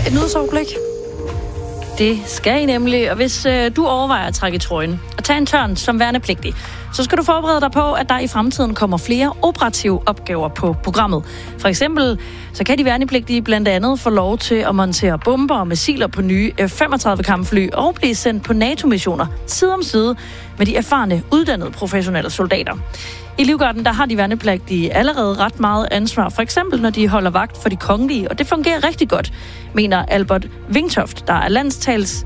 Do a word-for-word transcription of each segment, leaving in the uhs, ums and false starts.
et nyhedsoverblik. Det skal I nemlig, og hvis øh, du overvejer at trække i trøjen og tage en tørn som værnepligtig, så skal du forberede dig på, at der i fremtiden kommer flere operative opgaver på programmet. For eksempel, så kan de værnepligtige blandt andet få lov til at montere bomber og missiler på nye F femogtredive kampfly og blive sendt på NATO-missioner side om side med de erfarne, uddannede professionelle soldater. I Livgarden, der har de værnepligtige allerede ret meget ansvar, for eksempel når de holder vagt for de kongelige, og det fungerer rigtig godt, mener Albert Vingtoft, der er landstals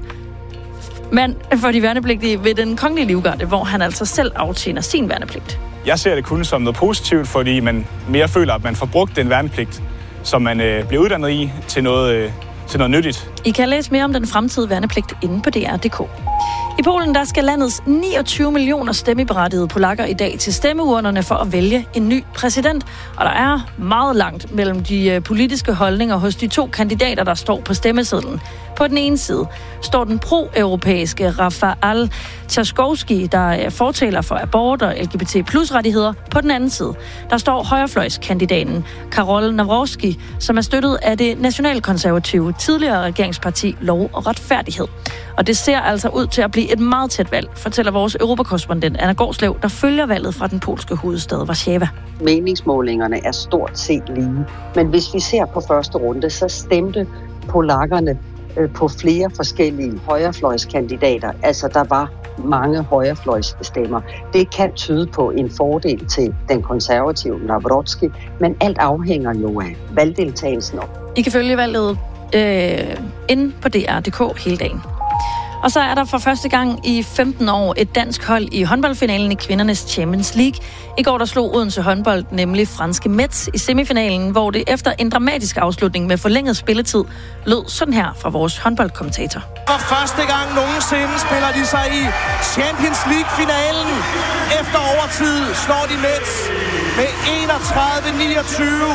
mand for de værnepligtige ved den kongelige Livgarde, hvor han altså selv aftjener sin værnepligt. Jeg ser det kun som noget positivt, fordi man mere føler, at man får brugt den værnepligt, som man øh, bliver uddannet i, til noget, øh, til noget nyttigt. I kan læse mere om den fremtidige værnepligt inde på D R punktum d k. I Polen der skal landets niogtyve millioner stemmeberettigede polakker i dag til stemmeurnerne for at vælge en ny præsident. Og der er meget langt mellem de politiske holdninger hos de to kandidater, der står på stemmesedlen. På den ene side står den pro-europæiske Rafał Trzaskowski, der er fortaler for abort og L G B T plus rettigheder. På den anden side, der står højrefløjskandidaten Karol Nawrocki, som er støttet af det nationalkonservative tidligere regeringsparti Lov og Retfærdighed. Og det ser altså ud til at blive et meget tæt valg, fortæller vores europakorrespondent Anna Gårdslev, der følger valget fra den polske hovedstad Warszawa. Meningsmålingerne er stort set lige. Men hvis vi ser på første runde, så stemte polakkerne på flere forskellige højrefløjskandidater. Altså, der var mange højrefløjsstemmer. Det kan tyde på en fordel til den konservative Nawrocki, men alt afhænger jo af valgdeltagelsen. I kan følge valget øh, inde på D R punktum d k hele dagen. Og så er der for første gang i femten år et dansk hold i håndboldfinalen i kvindernes Champions League. I går der slog Odense håndbold nemlig franske Metz i semifinalen, hvor det efter en dramatisk afslutning med forlænget spilletid lød sådan her fra vores håndboldkommentator. For første gang nogensinde spiller de sig i Champions League-finalen. Efter overtid slår de Metz med enogtredive niogtyve.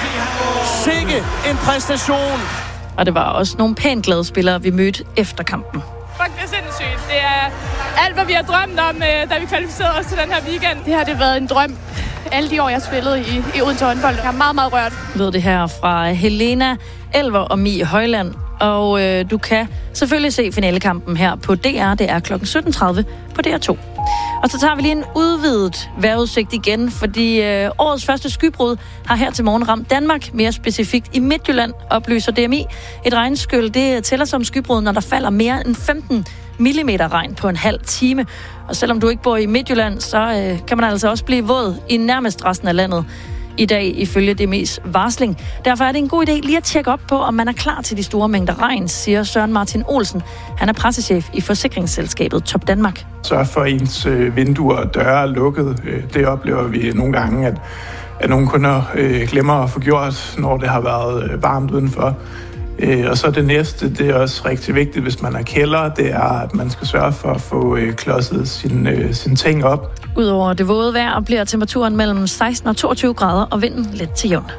Sikke en præstation. Og det var også nogle pænt glade spillere, vi mødte efter kampen. Fuck, det er sindssygt. Det er alt, hvad vi har drømt om, da vi kvalificerede os til den her weekend. Det har det været en drøm. Alle de år, jeg spillede i, i Odense håndbold, jeg er meget, meget rørt. Lød det her fra Helena, Elver og Mie Højland. Og øh, du kan selvfølgelig se finalekampen her på D R. Det er klokken sytten tredive på D R to. Og så tager vi lige en udvidet vejrudsigt igen, fordi øh, årets første skybrud har her til morgen ramt Danmark, mere specifikt i Midtjylland, oplyser D M I. Et regnskyld, det tæller som skybrud, når der falder mere end femten millimeter regn på en halv time. Og selvom du ikke bor i Midtjylland, så øh, kan man altså også blive våd i nærmest resten af landet i dag, ifølge D M I's varsling. Derfor er det en god idé lige at tjekke op på, om man er klar til de store mængder regn, siger Søren Martin Olsen. Han er pressechef i forsikringsselskabet Top Danmark. Sørg for, at ens vinduer og døre er lukket. Det oplever vi nogle gange, at, at nogle kunder øh, glemmer at få gjort, når det har været varmt udenfor. Og så det næste, det er også rigtig vigtigt, hvis man er kælder, det er, at man skal sørge for at få øh, klodset sine sin ting op. Udover det våde vejr bliver temperaturen mellem seksten og toogtyve grader, og vinden let til jævn.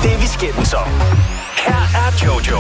Det vi skændes om. Her er Jojo.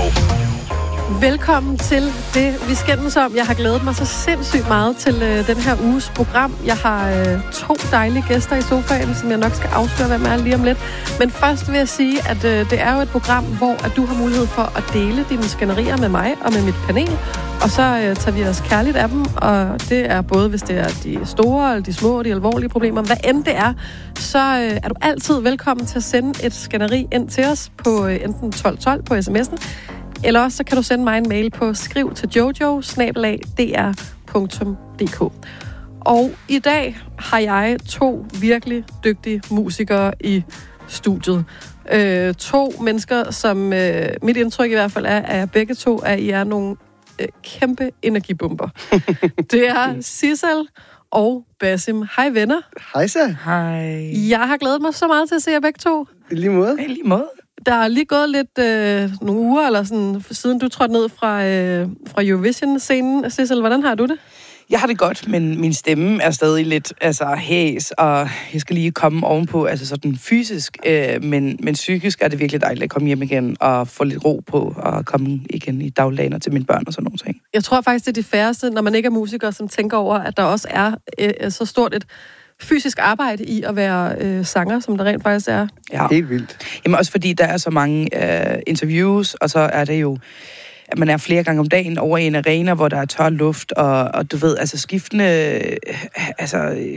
Velkommen til det, vi skændes om. Jeg har glædet mig så sindssygt meget til øh, den her uges program. Jeg har øh, to dejlige gæster i sofaen, som jeg nok skal afsløre, hvem er lige om lidt. Men først vil jeg sige, at øh, det er jo et program, hvor at du har mulighed for at dele dine skænderier med mig og med mit panel. Og så øh, tager vi os kærligt af dem, og det er både, hvis det er de store, eller de små, de alvorlige problemer. Hvad end det er, så øh, er du altid velkommen til at sende et skænderi ind til os på øh, enten tolv tolv på sms'en, eller også så kan du sende mig en mail på skriv til jojo snabel-a d r punktum d k. Og i dag har jeg to virkelig dygtige musikere i studiet. Øh, to mennesker, som øh, mit indtryk i hvert fald er, at begge to, at I er nogle øh, kæmpe energibomber. Det er Sissel og Basim. Hej venner. Hej så. Hej. Jeg har glædet mig så meget til at se jer begge to. I lige måde. I lige måde. Der er lige gået lidt øh, nogle uger, eller sådan, siden du trådte ned fra, øh, fra Eurovision-scenen. Sissel, hvordan har du det? Jeg har det godt, men min stemme er stadig lidt altså, hæs, og jeg skal lige komme ovenpå, altså sådan fysisk, øh, men, men psykisk er det virkelig dejligt at komme hjem igen og få lidt ro på, og komme igen i dagligdagen til mine børn og sådan nogle ting. Jeg tror faktisk, det er de færreste, når man ikke er musiker, som tænker over, at der også er øh, så stort et fysisk arbejde i at være øh, sanger, som der rent faktisk er. Ja. Helt vildt. Jamen også fordi der er så mange øh, interviews, og så er det jo, at man er flere gange om dagen over i en arena, hvor der er tør luft, og, og du ved, altså skiftende øh, altså,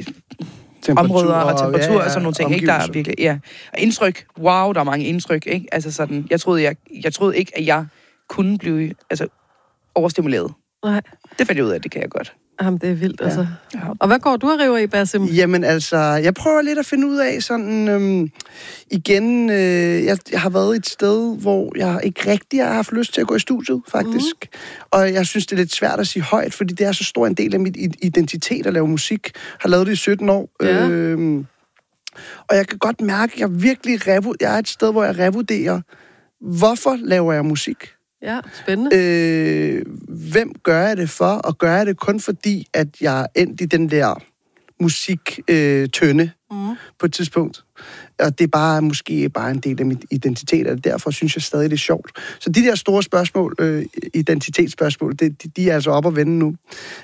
områder og temperatur ja, ja, og sådan nogle ting, ikke? Der er virkelig, ja. Og indtryk, wow, der er mange indtryk, ikke? Altså sådan, jeg troede, jeg, jeg troede ikke, at jeg kunne blive altså, overstimuleret. Nej. Det fandt jeg ud af, det kan jeg godt. Jamen, det er vildt, ja. Altså. Ja. Og hvad går du og river i, Basim? Jamen altså, jeg prøver lidt at finde ud af sådan, øhm, igen, øh, jeg, jeg har været et sted, hvor jeg ikke rigtig har haft lyst til at gå i studiet, faktisk. Mm. Og jeg synes, det er lidt svært at sige højt, fordi det er så stor en del af mit identitet at lave musik. Jeg har lavet det i sytten år. Ja. Øhm, og jeg kan godt mærke, at jeg virkelig revu- jeg er et sted, hvor jeg revurderer, hvorfor laver jeg musik? Ja, spændende. Øh, hvem gør jeg det for? Og gør jeg det kun fordi, at jeg er endt i den der musiktønde øh, mm. på et tidspunkt? Og det er bare måske bare en del af min identitet, og derfor synes jeg stadig, det er sjovt. Så de der store spørgsmål, øh, identitetsspørgsmål, det, de, de er altså op at vende nu,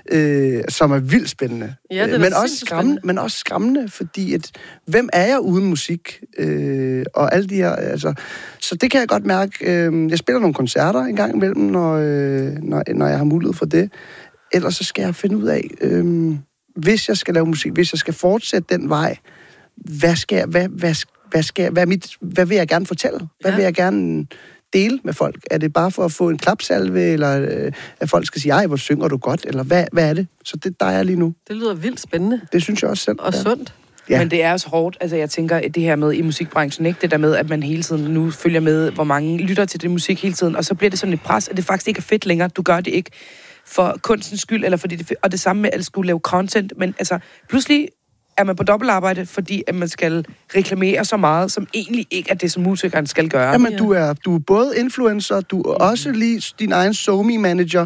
øh, som er vildt spændende. Ja, det er men, også skræmmende, men også skræmmende, fordi at, hvem er jeg uden musik? Øh, og alle de her, altså... Så det kan jeg godt mærke. Øh, jeg spiller nogle koncerter en gang imellem, når, øh, når, når jeg har mulighed for det. Ellers så skal jeg finde ud af, øh, hvis jeg skal lave musik, hvis jeg skal fortsætte den vej, Hvad skal jeg, hvad, hvad, hvad, skal jeg, hvad, mit, hvad vil jeg gerne fortælle? Hvad ja. vil jeg gerne dele med folk? Er det bare for at få en klapsalve, eller øh, at folk skal sige, ej, hvor synger du godt? Eller hvad, hvad er det? Så det der er jeg lige nu. Det lyder vildt spændende. Det synes jeg også selv. Og ja. sundt. Ja. Men det er også hårdt. Altså, jeg tænker, at det her med i musikbranchen, ikke? Det der med, at man hele tiden nu følger med, hvor mange lytter til det musik hele tiden, og så bliver det sådan et pres, at det faktisk ikke er fedt længere. Du gør det ikke for kunstens skyld, eller fordi det, og det samme med, at skulle lave content, men altså, pludselig er man på dobbeltarbejde, fordi at man skal reklamere så meget, som egentlig ikke er det, som musikeren skal gøre. Jamen, du er, du er både influencer, du er også lige din egen SoMe-manager,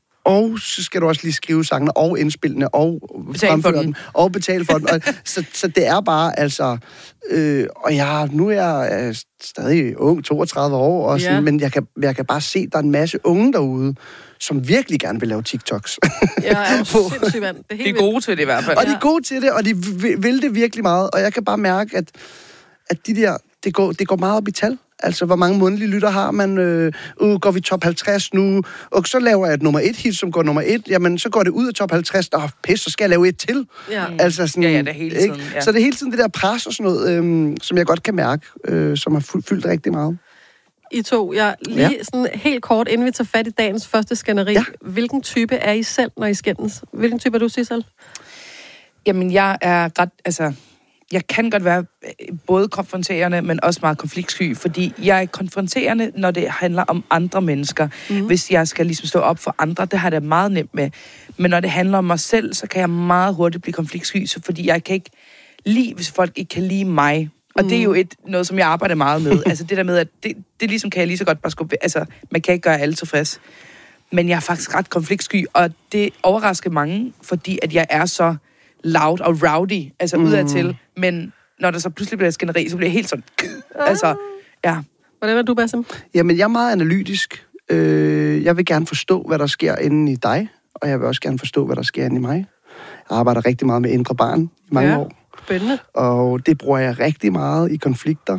og så skal du også lige skrive sangene, og indspillene, og betale for dem. Og betale for dem. Og, så, så det er bare, altså... Øh, og jeg, nu er jeg øh, stadig ung, toogtredive år, og sådan, ja. men jeg kan, jeg kan bare se, at der er en masse unge derude, som virkelig gerne vil lave TikToks. Ja, jeg er sindssygt vand. Det er, de er gode til det i hvert fald. Og de er gode til det, og de vil det virkelig meget. Og jeg kan bare mærke, at, at de der, det går, det går meget op i tal. Altså, hvor mange månedlige lytter har man? Øh, uh, går vi top halvtreds nu? Og så laver jeg et nummer et hit, som går nummer et. Jamen, så går det ud af top halvtreds. Åh, pis, så skal jeg lave et til. Ja, altså sådan, ja, ja det er hele tiden. Ja. Så det er hele tiden det der pres og sådan noget, øh, som jeg godt kan mærke, øh, som har fyldt rigtig meget. I to, jeg lige ja. sådan helt kort, inden vi tager fat i dagens første skænderi. Ja. Hvilken type er I selv, når I skændes? Hvilken type er du, Sissel? Jamen, jeg er ret, altså... Jeg kan godt være både konfronterende, men også meget konfliktsky, fordi jeg er konfronterende, når det handler om andre mennesker. Mm. Hvis jeg skal ligesom stå op for andre, det har det meget nemt med. Men når det handler om mig selv, så kan jeg meget hurtigt blive konfliktsky, fordi jeg kan ikke lide, hvis folk ikke kan lide mig. Og mm. det er jo et, noget, som jeg arbejder meget med. Altså det der med, at det, det ligesom kan jeg lige så godt bare skubbe. Altså, man kan ikke gøre alle tilfreds. Men jeg er faktisk ret konfliktsky, og det overrasker mange, fordi at jeg er så loud og rowdy, altså mm. udadtil. Men når der så pludselig bliver skænderi, så bliver jeg helt sådan... altså, ja. Hvordan er du, Bassem? Jamen, jeg er meget analytisk. Øh, jeg vil gerne forstå, hvad der sker inde i dig, og jeg vil også gerne forstå, hvad der sker inde i mig. Jeg arbejder rigtig meget med indre barn i mange ja, år. Spændende. Og det bruger jeg rigtig meget i konflikter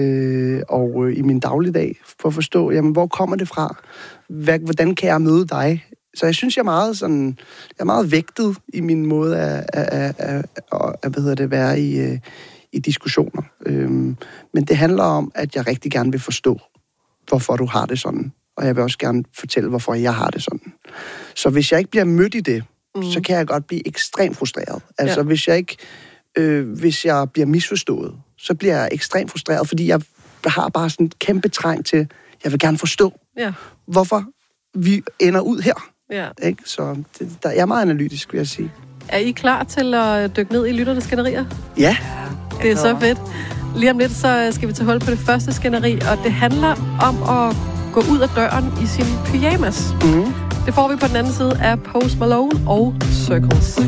øh, og øh, i min dagligdag, for at forstå, jamen, hvor kommer det fra? Hvad, hvordan kan jeg møde dig? Så jeg synes, jeg er meget, sådan, jeg er meget vægtet i min måde at, at, at, at, at hvad hedder det, være i, i diskussioner. Øhm, men det handler om, at jeg rigtig gerne vil forstå, hvorfor du har det sådan. Og jeg vil også gerne fortælle, hvorfor jeg har det sådan. Så hvis jeg ikke bliver mødt i det, mm. så kan jeg godt blive ekstremt frustreret. Altså, ja. hvis jeg ikke, øh, hvis jeg bliver misforstået, så bliver jeg ekstremt frustreret, fordi jeg har bare sådan et kæmpe træng til, jeg vil gerne forstå, ja. hvorfor vi ender ud her. Ja. Ikke? Så det, der, jeg er meget analytisk, vil jeg sige. Er I klar til at dykke ned i lytternes skænderier? Ja. Det er så fedt. Lige om lidt, så skal vi tage hul på det første skænderi, og det handler om at gå ud af døren i sin pyjamas. Mm. Det får vi på den anden side af Post Malone og Circles.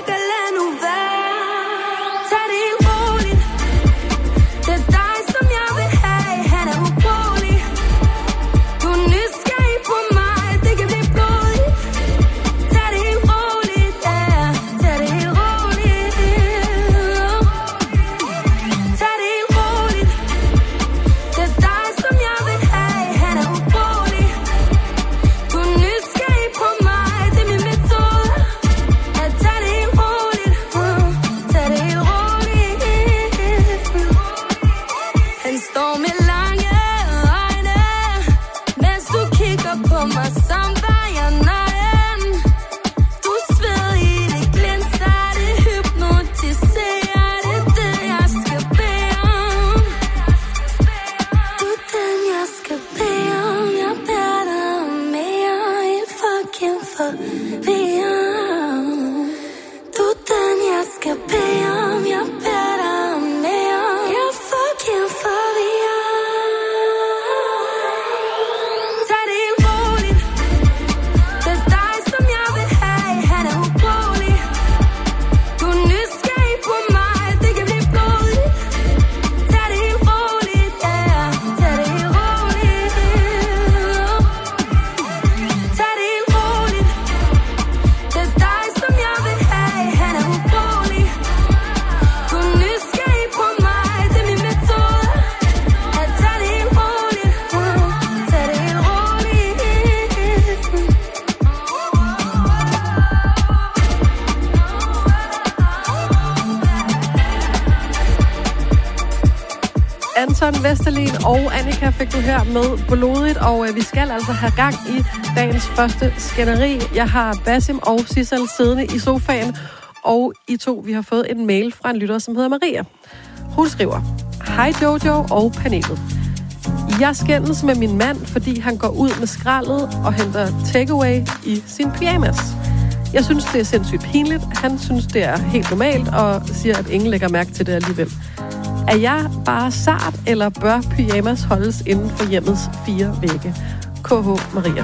Tag det helt roligt. Det er dig, som jeg står med lange øjne, mens du kigger på mig som var jeg nøgen. Du sved i det glinser, det hypnotiserer, det er det jeg skal bede om. Du er den jeg skal bede om, jeg beder dig om mere end fucking forvirret. Du er den jeg skal bede om, jeg beder dig om mere, jeg fucking forvirret. Tag det helt roligt, det er dig som jeg vil have, han er ubrugelig. Du er nysgerrig på mig, det kan blive blodigt. Tag det helt roligt, yeah, tag det helt roligt. Tag det helt roligt, det er dig som jeg vil have, han er ubrugelig. Du er nysgerrig på mig, det er min metode. At tag det helt roligt, uh, tag det helt roligt. Anton Vesterlin og Annika fik du her med Blodigt, og øh, vi skal altså have gang i dagens første skænderi. Jeg har Basim og Sissel siddende i sofaen, og I to, vi har fået en mail fra en lytter, som hedder Maria. Hun skriver: Hej Jojo og panelet. Jeg skændes med min mand, fordi han går ud med skraldet og henter takeaway i sin pyjamas. Jeg synes, det er sindssygt pinligt. Han synes, det er helt normalt, og siger, at ingen lægger mærke til det alligevel. Er jeg bare sart, eller bør pyjamas holdes inden for hjemmets fire vægge? K H Maria.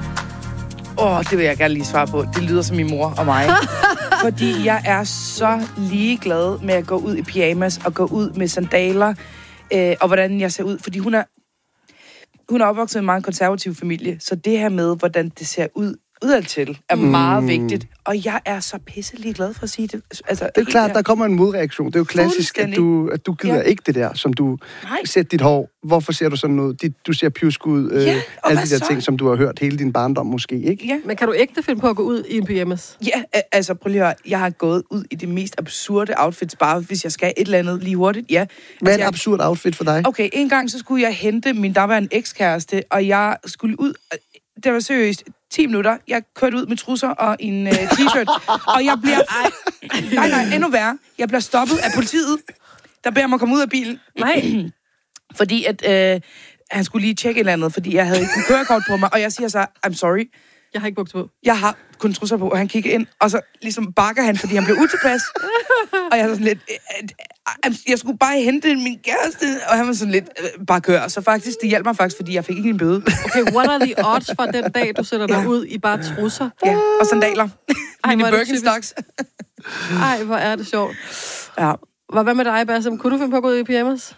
Åh, oh, det vil jeg gerne lige svare på. Det lyder som min mor og mig. Fordi jeg er så ligeglad med at gå ud i pyjamas og gå ud med sandaler, øh, og hvordan jeg ser ud. Fordi hun er, hun er opvokset i en meget konservativ familie, så det her med, hvordan det ser ud udadtil, er meget mm. vigtigt. Og jeg er så pisselig glad for at sige det. Altså, det er klart, der kommer en modreaktion. Det er jo klassisk, at du, at du gider ja. ikke det der, som du sætter dit hår. Hvorfor ser du sådan noget? Dit, du ser pjusk ud. Øh, ja, alle de der så? ting, som du har hørt hele din barndom måske, ikke? Ja. Men kan du ægte finde på at gå ud i en pyjamas? Ja, altså prøv lige at høre. Jeg har gået ud i det mest absurde outfits, bare hvis jeg skal et eller andet lige hurtigt. Ja. Hvad er altså, et absurd outfit for dig? Okay, en gang så skulle jeg hente min daværende ekskæreste, og jeg skulle ud... Det var seriøst ti minutter. Jeg kørte ud med trusser og en uh, t-shirt. Og jeg bliver... Nej, nej, endnu værre. Jeg bliver stoppet af politiet, der beder mig at komme ud af bilen. Nej. Fordi at øh, han skulle lige tjekke et eller andet, fordi jeg havde ikke en kørekort på mig. Og jeg siger så, I'm sorry. Jeg har ikke bukser på. Jeg har kun trusser på, og han kigger ind, og så ligesom bakker han, fordi han blev utilpas. Og jeg er sådan lidt... Øh, jeg skulle bare hente min kæreste, og han var sådan lidt, øh, bare kør. Så faktisk, det hjalp mig faktisk, fordi jeg fik ikke en bøde. Okay, what are the odds for den dag, du sætter dig ja. ud i bare trusser? Ja, og sandaler. Ej, mine Birkenstocks. Ej, hvor er det sjovt. Ja. Hvad med dig, Basim? Kunne du finde på at gå ud i pyjamas?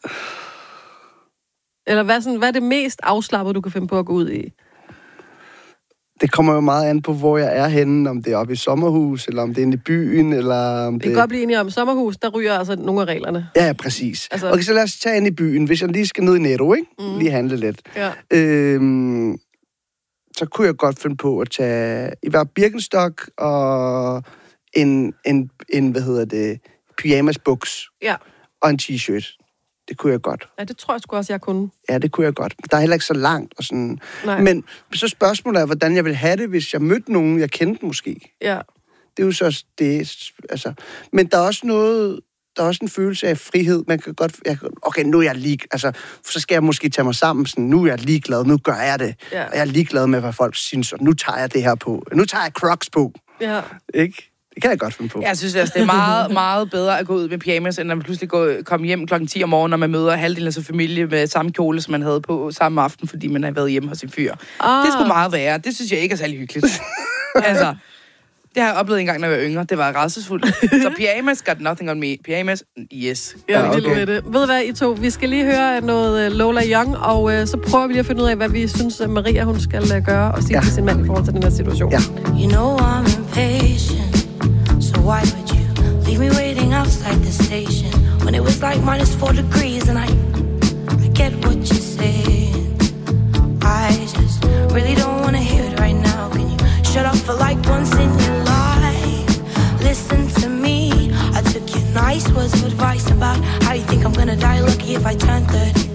Eller hvad, sådan, hvad er det mest afslappede, du kan finde på at gå ud i? Det kommer jo meget an på, hvor jeg er henne. Om det er oppe i sommerhus, eller om det er inde i byen, eller om det... Vi kan godt blive enige om sommerhus, der ryger altså nogle af reglerne. Ja, præcis. Altså... Okay, så lad os tage ind i byen. Hvis jeg lige skal ned i Netto, ikke? Mm. Lige handle lidt. Ja. Øhm, så kunne jeg godt finde på at tage i hver Birkenstock og en, en, en hvad hedder det, pyjamasbuks. Ja. Og en t-shirt. Det kunne jeg godt. Ja, det tror jeg sgu også, jeg kunne. Ja, det kunne jeg godt. Der er heller ikke så langt. Og sådan. Nej. Men så spørgsmålet er, hvordan jeg ville have det, hvis jeg mødte nogen, jeg kendte måske. Ja. Det er jo så... Det, altså. Men der er også noget... Der er også en følelse af frihed. Man kan godt... Jeg, okay, nu er jeg lige... Altså, så skal jeg måske tage mig sammen. Sådan, nu er jeg ligeglad. Nu gør jeg det. Ja. Og jeg er ligeglad med, hvad folk synes. Og nu tager jeg det her på. Nu tager jeg Crocs på. Ja. Ikke? Det kan jeg godt finde på. Jeg synes også, det er meget, meget bedre at gå ud med pyjamas, end at man pludselig går, kommer hjem klokken ti om morgenen, når man møder halvdelen af sin familie med samme kjole, som man havde på samme aften, fordi man har været hjemme hos sin fyr. Ah. Det skulle meget være. Det synes jeg ikke er særlig hyggeligt. Altså, det har jeg oplevet en gang, når jeg var yngre. Det var rædselsfuldt. Så pyjamas got nothing on me. Pyjamas, yes. Ja, okay. Ved det. Ved du hvad, I to? Vi skal lige høre noget Lola Young, og uh, så prøver vi lige at finde ud af, hvad vi synes, at Maria hun skal uh, gøre og sige ja. til sin mand i forhold til den her situation. Ja. You know I'm impatient. So why would you leave me waiting outside the station when it was like minus four degrees and I I get what you're saying. I just really don't want to hear it right now. Can you shut up for like once in your life? Listen to me. I took your nice words of advice about how you think I'm gonna die lucky if I turn thirty.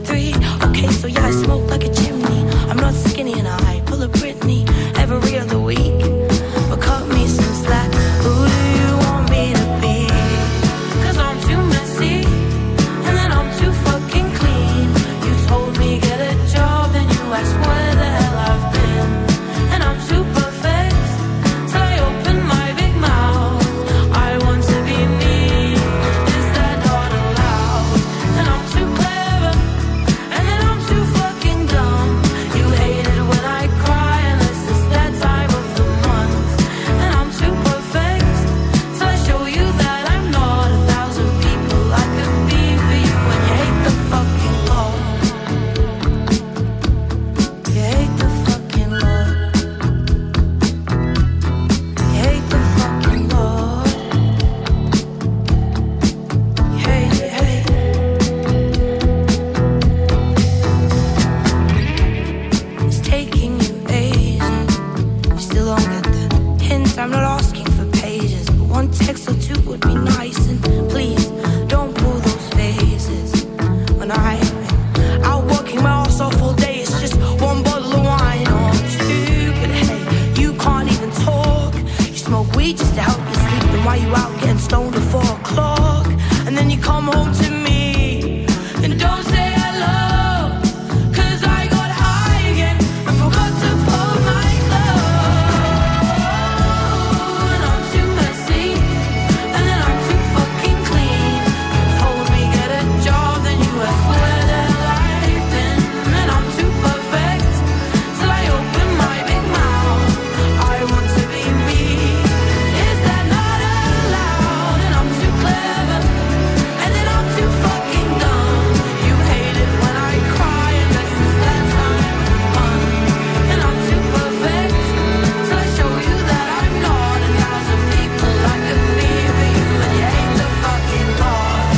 three. Okay, so yeah, I smoke like a chimney. I'm not skinny and I pull a Britney every other week. But cut me some slack. Who do you want me to be? Cause I'm too messy, and then I'm too fucking clean. You told me get a job, then you asked where the hell I've been. And I'm too perfect, till I open my big mouth. I want to be me. Is that not allowed? And I'm too clever, and then I'm too fucking dumb. You hate it when I cry, unless it's that time of the month. And I'm too perfect, till I show you that I'm not a thousand people I could be for you. And you hate the fucking Lord. You hate the fucking Lord. You hate the fucking Lord. You hate, you hate. It's taking you ages. You still don't get the hint. I'm not asking for pages, but one text or two would be nice. And please don't pull those faces when I out working my ass off all day. It's just one bottle of wine or two, but hey, you can't even talk. You smoke weed just to help you sleep, and while you out getting stoned at four o'clock, and then you come home to me and don't say hello. Cause I got high again and forgot to fold my clothes. And I'm too messy, and then I'm too fucking clean. You told me get a job, then you asked where the hell I've been. And I'm too perfect, till I open my big mouth. I want to be me. Is that not allowed? And I'm too clever, and then I'm too fucking dumb. You hate it when I cry, unless it's that time of month. And I'm too perfect, till I show you that I'm not a thousand people I could be for you. And you hate the fucking Lord.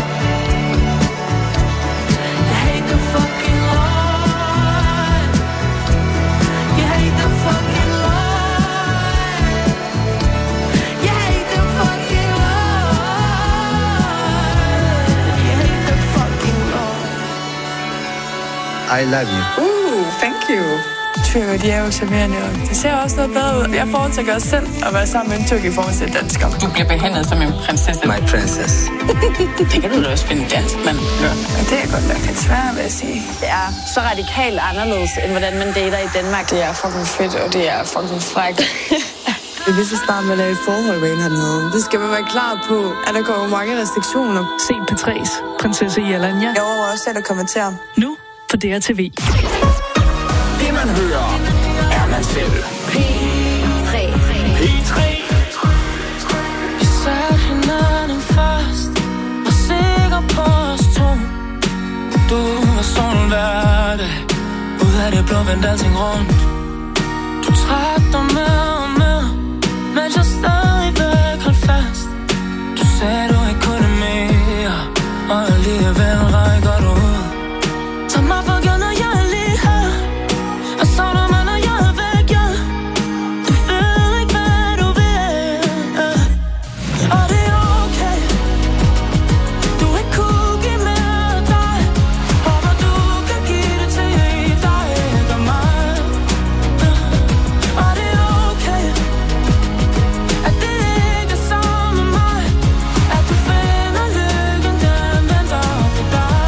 You hate the fucking Lord. You hate the fucking Lord. You hate the fucking Lord. You hate the fucking Lord. I love you. Uh, thank you. Tyrker, de er jo charmerende, og det ser også noget bedre ud. Jeg foretrækker også selv at være sammen med en tyrk i forhold til dansker. Du bliver behandlet som en prinsesse. My princess. Det kan du da også finde dansk, mand. Ja, det er godt nok lidt svært, vil jeg sige. Det er så radikalt anderledes, end hvordan man dater i Danmark. Det er fucking fedt, og det er fucking frækt. Det er lige så snart, man er i forhold med en hernede. Det skal man være klar på, at der kommer mange restriktioner. Se P tre's Prinsesse Jelanja. Jeg overvejer også selv at kommentere. Nu på D R T V. Det man hører, er man selv. P tre. P tre. Vi satte hinanden først, var sikker på os to. Du var sådan hver dag, ud af det blå vendte alting rundt. Du trak dig med og med, mens jeg stadigvæk holdt fast. Du sagde du ikke kunne mere, og alligevel rækker du ud. Tag mig for gjort, når jeg er lige her, og savner mig, når jeg er væk, ja. Du ved ikke, hvad du vil, og det er okay. Du ikke kunne give mere af dig, håber du kan give det til dig, ikke mig. Og det er okay, at det ikke er sammen med mig, at du finder lykken, den venter på dig.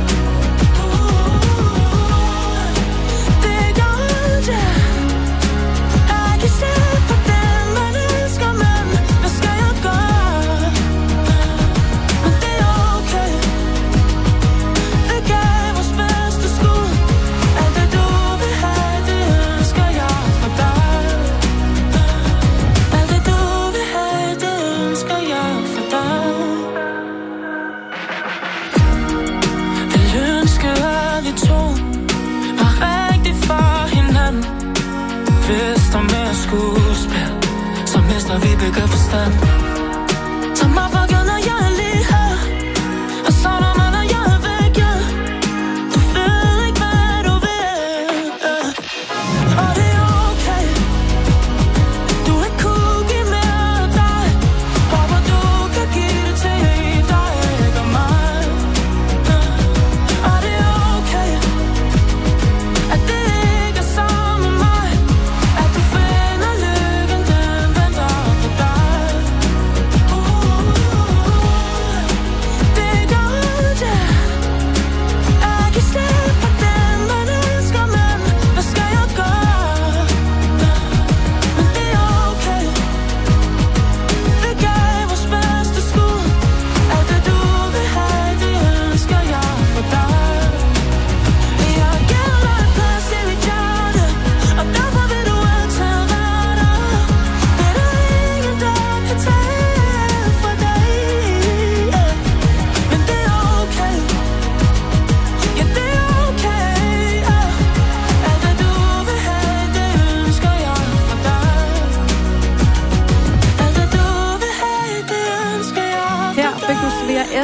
Det gør ondt, ja. Jeg kan se på den, man elsker, men hvad skal jeg gøre? Men det er okay. Vi gav vores bedste skud. Alt det du vil have, det ønsker jeg for dig. Alt det du vil have, det ønsker jeg for dig. Vil ønske, at vi to var rigtig for hinanden. Hvis der er mere skuespil, så mister vi begge forstand. Tag mig for gjort, når jeg er lige her, og savner mig, når jeg er væk, ja. Du ved ikke, hvad du vil, og det er okay. Du ikke kunne give mere af dig, håber du kan give det til dig, ikke mig. Og det er okay.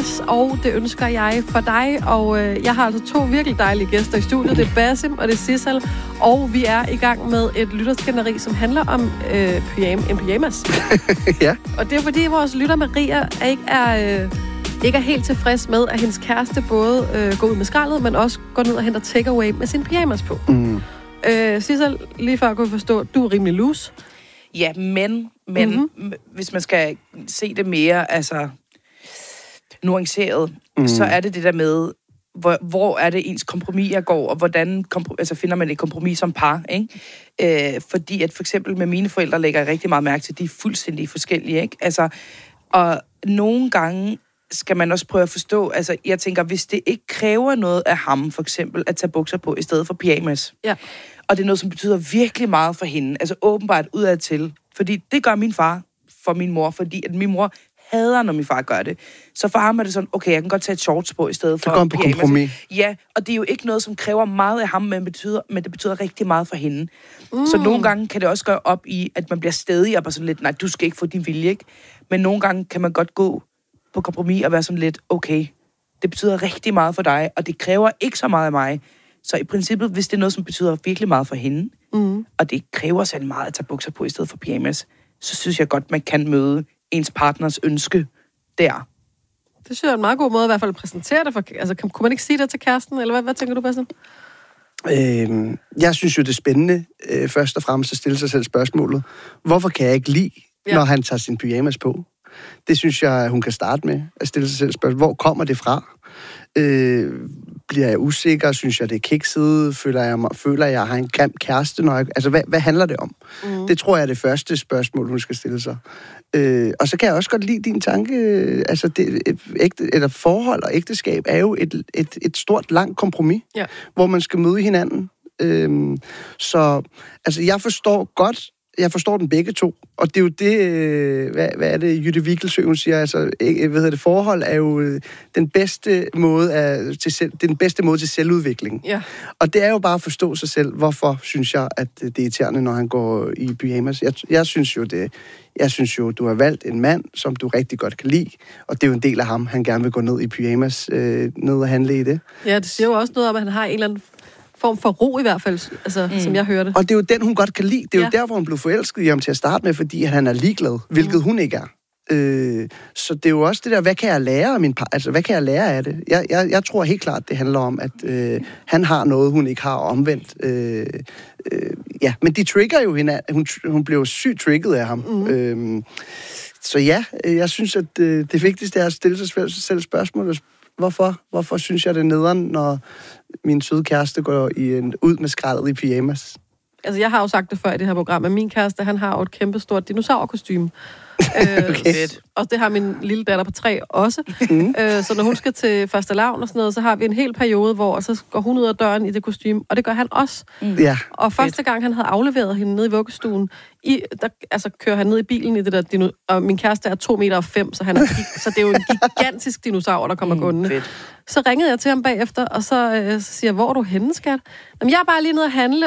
Yes, og det ønsker jeg for dig. Og øh, jeg har altså to virkelig dejlige gæster i studiet. Det er Basim, og det er Sissel. Og vi er i gang med et lytterskænderi, som handler om øh, pyjam, en pyjamas. Ja. Og det er fordi, vores lytter Maria er ikke er... Øh, ikke er helt tilfreds med, at hendes kæreste både øh, går ud med skraldet, men også går ned og henter takeaway med sin pyjamas på. Mm. Øh, Sissel, lige før kunne forstå, du er rimelig loose. Ja, men, men mm-hmm. hvis man skal se det mere altså nuanceret, mm. så er det det der med, hvor, hvor er det ens kompromiser går, og hvordan komprom- altså finder man et kompromis som par, ikke? Øh, fordi at for eksempel med mine forældre lægger jeg rigtig meget mærke til, at de er fuldstændig forskellige, ikke? Altså, og nogle gange skal man også prøve at forstå, altså jeg tænker, hvis det ikke kræver noget af ham, for eksempel at tage bukser på i stedet for pyjamas, ja. og det er noget, som betyder virkelig meget for hende, altså åbenbart udadtil, fordi det gør min far for min mor, fordi at min mor hader, når min far gør det. Så for ham er det sådan, okay, jeg kan godt tage et shorts på i stedet for pyjamas. På kompromis. Ja, og det er jo ikke noget, som kræver meget af ham, men, betyder, men det betyder rigtig meget for hende. Mm. Så nogle gange kan det også gøre op i, at man bliver stedig og bare sådan lidt, nej, du skal ikke få din vilje, ikke? Men nogle gange kan man godt gå på kompromis og være sådan lidt, okay, det betyder rigtig meget for dig, og det kræver ikke så meget af mig. Så i princippet, hvis det er noget, som betyder virkelig meget for hende, mm. og det kræver så meget at tage bukser på i stedet for pyjamas, så synes jeg godt, man kan møde ens partners ønske der. Det synes jeg er en meget god måde i hvert fald at præsentere det for. Altså, kunne man ikke sige det til kæresten, eller hvad, hvad tænker du, Basim? Øhm, jeg synes jo, det er spændende, øh, først og fremmest at stille sig selv spørgsmålet, hvorfor kan jeg ikke lide, ja. når han tager sin pyjamas på? Det synes jeg, hun kan starte med, at stille sig selv spørgsmål. Hvor kommer det fra? Øh, bliver jeg usikker? Synes jeg, det er kikset? Føler jeg, mig, føler jeg, jeg har en grim kæreste? Når jeg, altså, hvad, hvad handler det om? Mm. Det tror jeg er det første spørgsmål, hun skal stille sig. Øh, og så kan jeg også godt lide din tanke. Altså, det, et, ægte, eller forhold og ægteskab er jo et, et, et stort, langt kompromis, ja. hvor man skal møde hinanden. Øh, så altså, jeg forstår godt, Jeg forstår den begge to, og det er jo det, hvad, hvad er det, Jytte Vigelsø, hun siger, altså, hvad hedder det, forhold er jo den bedste måde, af, til selv, den bedste måde til selvudvikling. Ja. Og det er jo bare at forstå sig selv, hvorfor synes jeg, at det er irriterende, når han går i pyjamas. Jeg, jeg synes jo det, jeg synes jo, du har valgt en mand, som du rigtig godt kan lide, og det er jo en del af ham, han gerne vil gå ned i pyjamas, øh, ned og handle i det. Ja, det siger jo også noget om, at han har en eller anden form for ro i hvert fald, altså, mm. som jeg hørte. Og det er jo den, hun godt kan lide. Det er ja. jo der, hvor hun blev forelsket i ham til at starte med, fordi han er ligeglad, hvilket mm. hun ikke er. Øh, så det er jo også det der, hvad kan jeg lære af min par? Altså, hvad kan jeg lære af det? Jeg, jeg, jeg tror helt klart, det handler om, at øh, han har noget, hun ikke har omvendt. Øh, øh, ja, men de trigger jo hende. Hun, hun blev sygt trigget af ham. Mm. Øh, så ja, jeg synes, at øh, det vigtigste er at stille sig selv spørgsmål. Hvorfor? Hvorfor synes jeg, det er nederen, når min søde kæreste går i en, ud med skraldet i pyjamas? Altså, jeg har jo sagt det før i det her program, at min kæreste, han har jo et kæmpestort dinosaurkostyme. Okay. øh, og det har min lille datter på tre også. Mm. Øh, så når hun skal til fastelavn og sådan noget, så har vi en hel periode, hvor så går hun ud af døren i det kostyme, og det gør han også. Mm. Ja. Og første Fedt. gang, han havde afleveret hende nede i vuggestuen, i, der, altså kører han ned i bilen i det der dino, og min kæreste er to meter og fem, så, han er, så det er jo en gigantisk dinosaur, der kommer mm, gående. Så ringede jeg til ham bagefter, og så, øh, så siger jeg, hvor er du henne, skat? Jamen, jeg er bare lige nede at handle.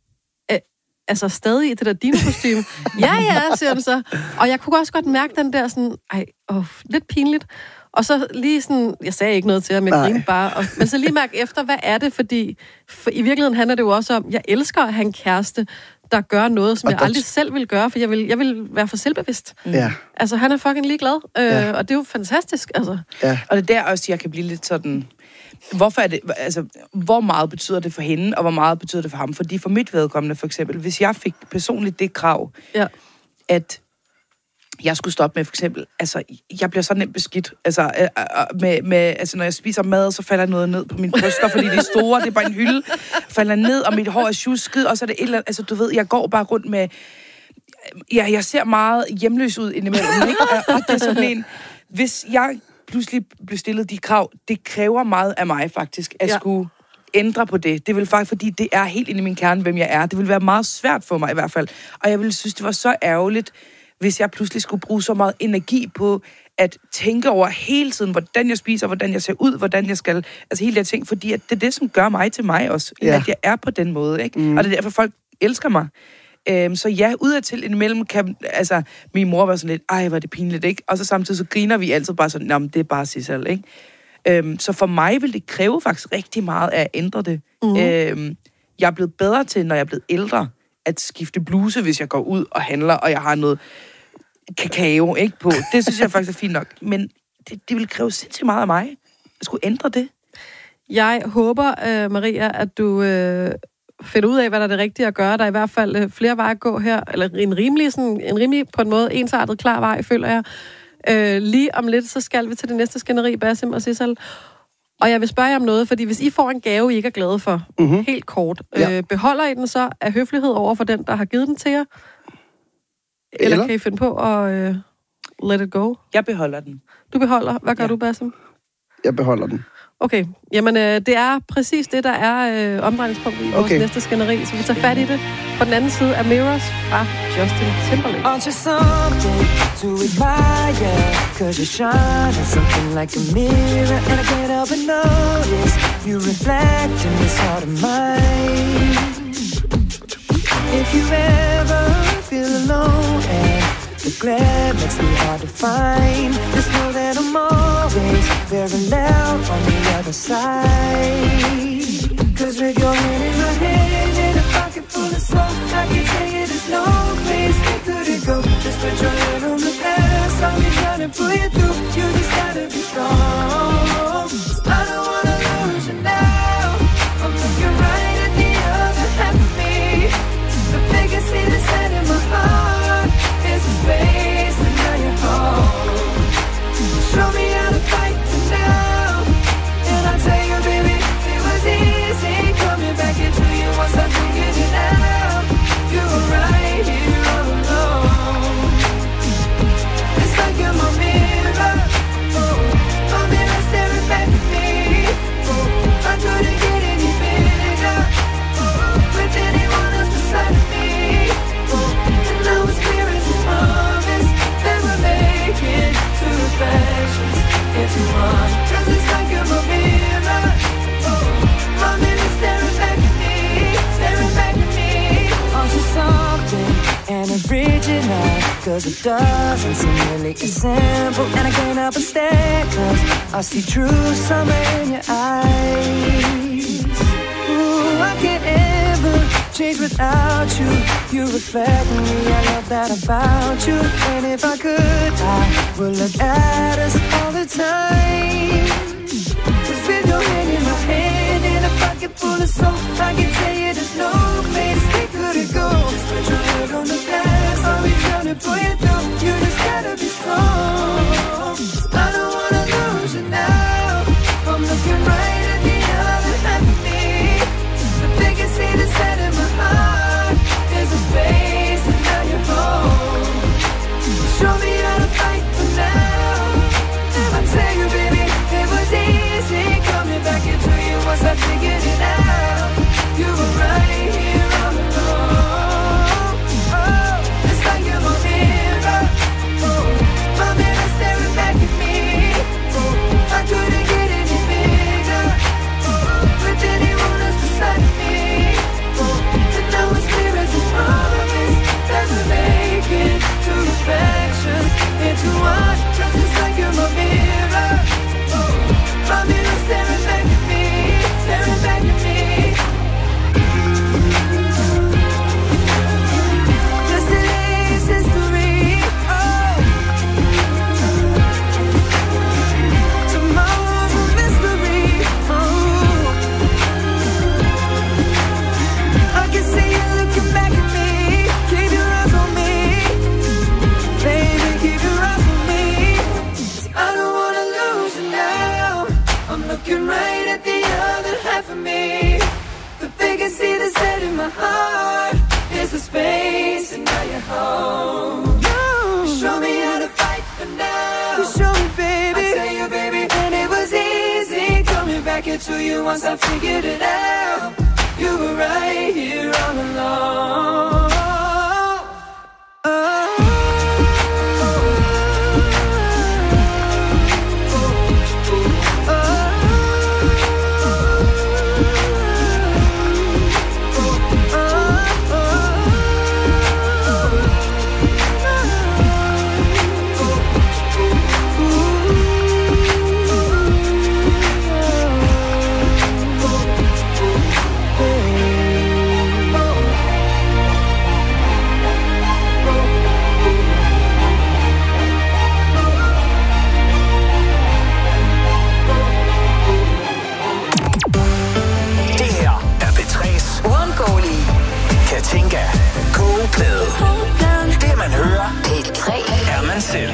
Altså stadig i det der dino-kostyme. Ja, ja, siger han så. Og jeg kunne også godt mærke den der sådan, ej, åh, lidt pinligt. Og så lige sådan, jeg sagde ikke noget til ham, jeg grinede bare. Og, men så lige mærke efter, hvad er det? Fordi for, i virkeligheden handler det jo også om, jeg elsker at have en kæreste, der gør noget, som og jeg aldrig selv vil gøre, for jeg vil, jeg vil være for selvbevidst. Ja. Altså, han er fucking ligeglad, øh, ja. og det er jo fantastisk, altså. Ja. Og det er der også, jeg kan blive lidt sådan... Hvorfor er det, altså, hvor meget betyder det for hende, og hvor meget betyder det for ham? Fordi for mit vedkommende, for eksempel, hvis jeg fik personligt det krav, ja. at jeg skulle stoppe med, for eksempel, altså, jeg bliver så nemt beskidt, altså, med, med, altså, når jeg spiser mad, så falder noget ned på mine bryster, fordi de er store, det er bare en hylde, falder ned, og mit hår er tjusket, og så er det et eller andet, altså, du ved, jeg går bare rundt med, ja, jeg ser meget hjemløs ud indimellem, ikke? Og, og det er sådan en, hvis jeg pludselig blev stillet de krav, det kræver meget af mig faktisk, at ja. skulle ændre på det. Det vil faktisk, fordi det er helt inde i min kerne, hvem jeg er. Det vil være meget svært for mig i hvert fald. Og jeg ville synes, det var så ærgerligt, hvis jeg pludselig skulle bruge så meget energi på at tænke over hele tiden, hvordan jeg spiser, hvordan jeg ser ud, hvordan jeg skal, altså hele de ting, fordi at det er det, som gør mig til mig også, ja. at jeg er på den måde, ikke? Mm. Og det er derfor, folk elsker mig. Øhm, så ja, udadtil indimellem kan, altså, min mor var sådan lidt, ej, var det pinligt, ikke? Og så samtidig så griner vi altid bare sådan, nå, men det er bare Sissel, ikke? Øhm, så for mig vil det kræve faktisk rigtig meget at ændre det. Mm. Øhm, jeg er blevet bedre til, når jeg er blevet ældre, at skifte bluse, hvis jeg går ud og handler, og jeg har noget kakao, ikke, på. Det synes jeg faktisk er fint nok. Men det, det vil kræve sindssygt meget af mig. Jeg skulle ændre det. Jeg håber, øh, Maria, at du øh, finder ud af, hvad der er det rigtige at gøre. Der er i hvert fald øh, flere veje at gå her, eller en rimelig, sådan, en rimelig på en måde ensartet klar vej, føler jeg. Øh, lige om lidt, så skal vi til det næste skænderi, Basim og Sissel. Og jeg vil spørge jer om noget, fordi hvis I får en gave, I ikke er glade for, mm-hmm. helt kort, ja. øh, beholder I den så af høflighed over for den, der har givet den til jer? Eller, Eller? kan I finde på at øh, let it go? Jeg beholder den. Du beholder. Hvad gør ja. du, Basim? Jeg beholder den. Okay, jamen øh, det er præcis det, der er øh, omdrejningspunktet i vores okay. næste skænderi, så vi tager fat i det på den anden side af Mirrors fra Justin Timberlake. Aren't you something to admire? Cause you shine at something like a mirror, and I can't help but notice you reflect in this heart of mine. If you ever feel alone and the glare makes me hard to find, just know that I'm always very loud on the other side. Cause with your hand in my hand and a pocket full of soul, I can tell you there's no place we couldn't go. Just put your hand on the past, I'll be trying to pull you through. You just gotta be strong. I don't wanna lose you now. I'm looking right at the other half of me. The biggest see the set in my heart is the space, and now you're home. Show me how to fight for now, and I'll tell you, baby, it was easy coming back into you once I figured it out. You were right here all alone. It's like you're my mirror, oh, my mirror staring back at me. Oh, I couldn't get any bigger, oh, with anyone else beside me. Oh, and now it's clear as a promise that we're making two reflections into one. Cause it's like you're my mirror, oh, my mirror staring back at me, staring back at me. Aren't you something and original? Cause it doesn't seem really as simple, and I can't help but stare, cause I see true summer in your eyes. Ooh, I can't ever change without you. You reflect me, I love that about you. And if I could, I would look at us all the time. Just with your hand in my hand and a pocket full of soap, I can tell you there's no place we couldn't go. Just put your head on the past, I'll be trying to pull you through. You just gotta be strong. I don't wanna lose you now. I'm looking right at the other half of me. The biggest thing that's set in my heart is a space, and now you're home. Show me how to fight for now, and I tell you, baby, it was easy coming back into you once I figured it out. You were right here all alone. Oh, it's like you're my mirror, oh, my mirror staring back at me. Oh, I couldn't get any bigger, oh, with anyone else beside me. Oh, and now it's clear as a promise that we're making two reflections into one. Cause it's like you're my mirror, oh, my mirror staring back at me, staring back at me. Yesterday's history, oh, tomorrow's a mystery, oh. I can see you looking back at me. Keep your eyes on me, baby, keep your eyes on me. I don't wanna lose you now. I'm looking right at the other half of me. The vacancy that's set in my heart is the space, and now you're home. You show me how to fight for now. You show me, baby. I tell you, baby, and it was easy coming back into you once I figured it out. You were right here all along. Oh. selv.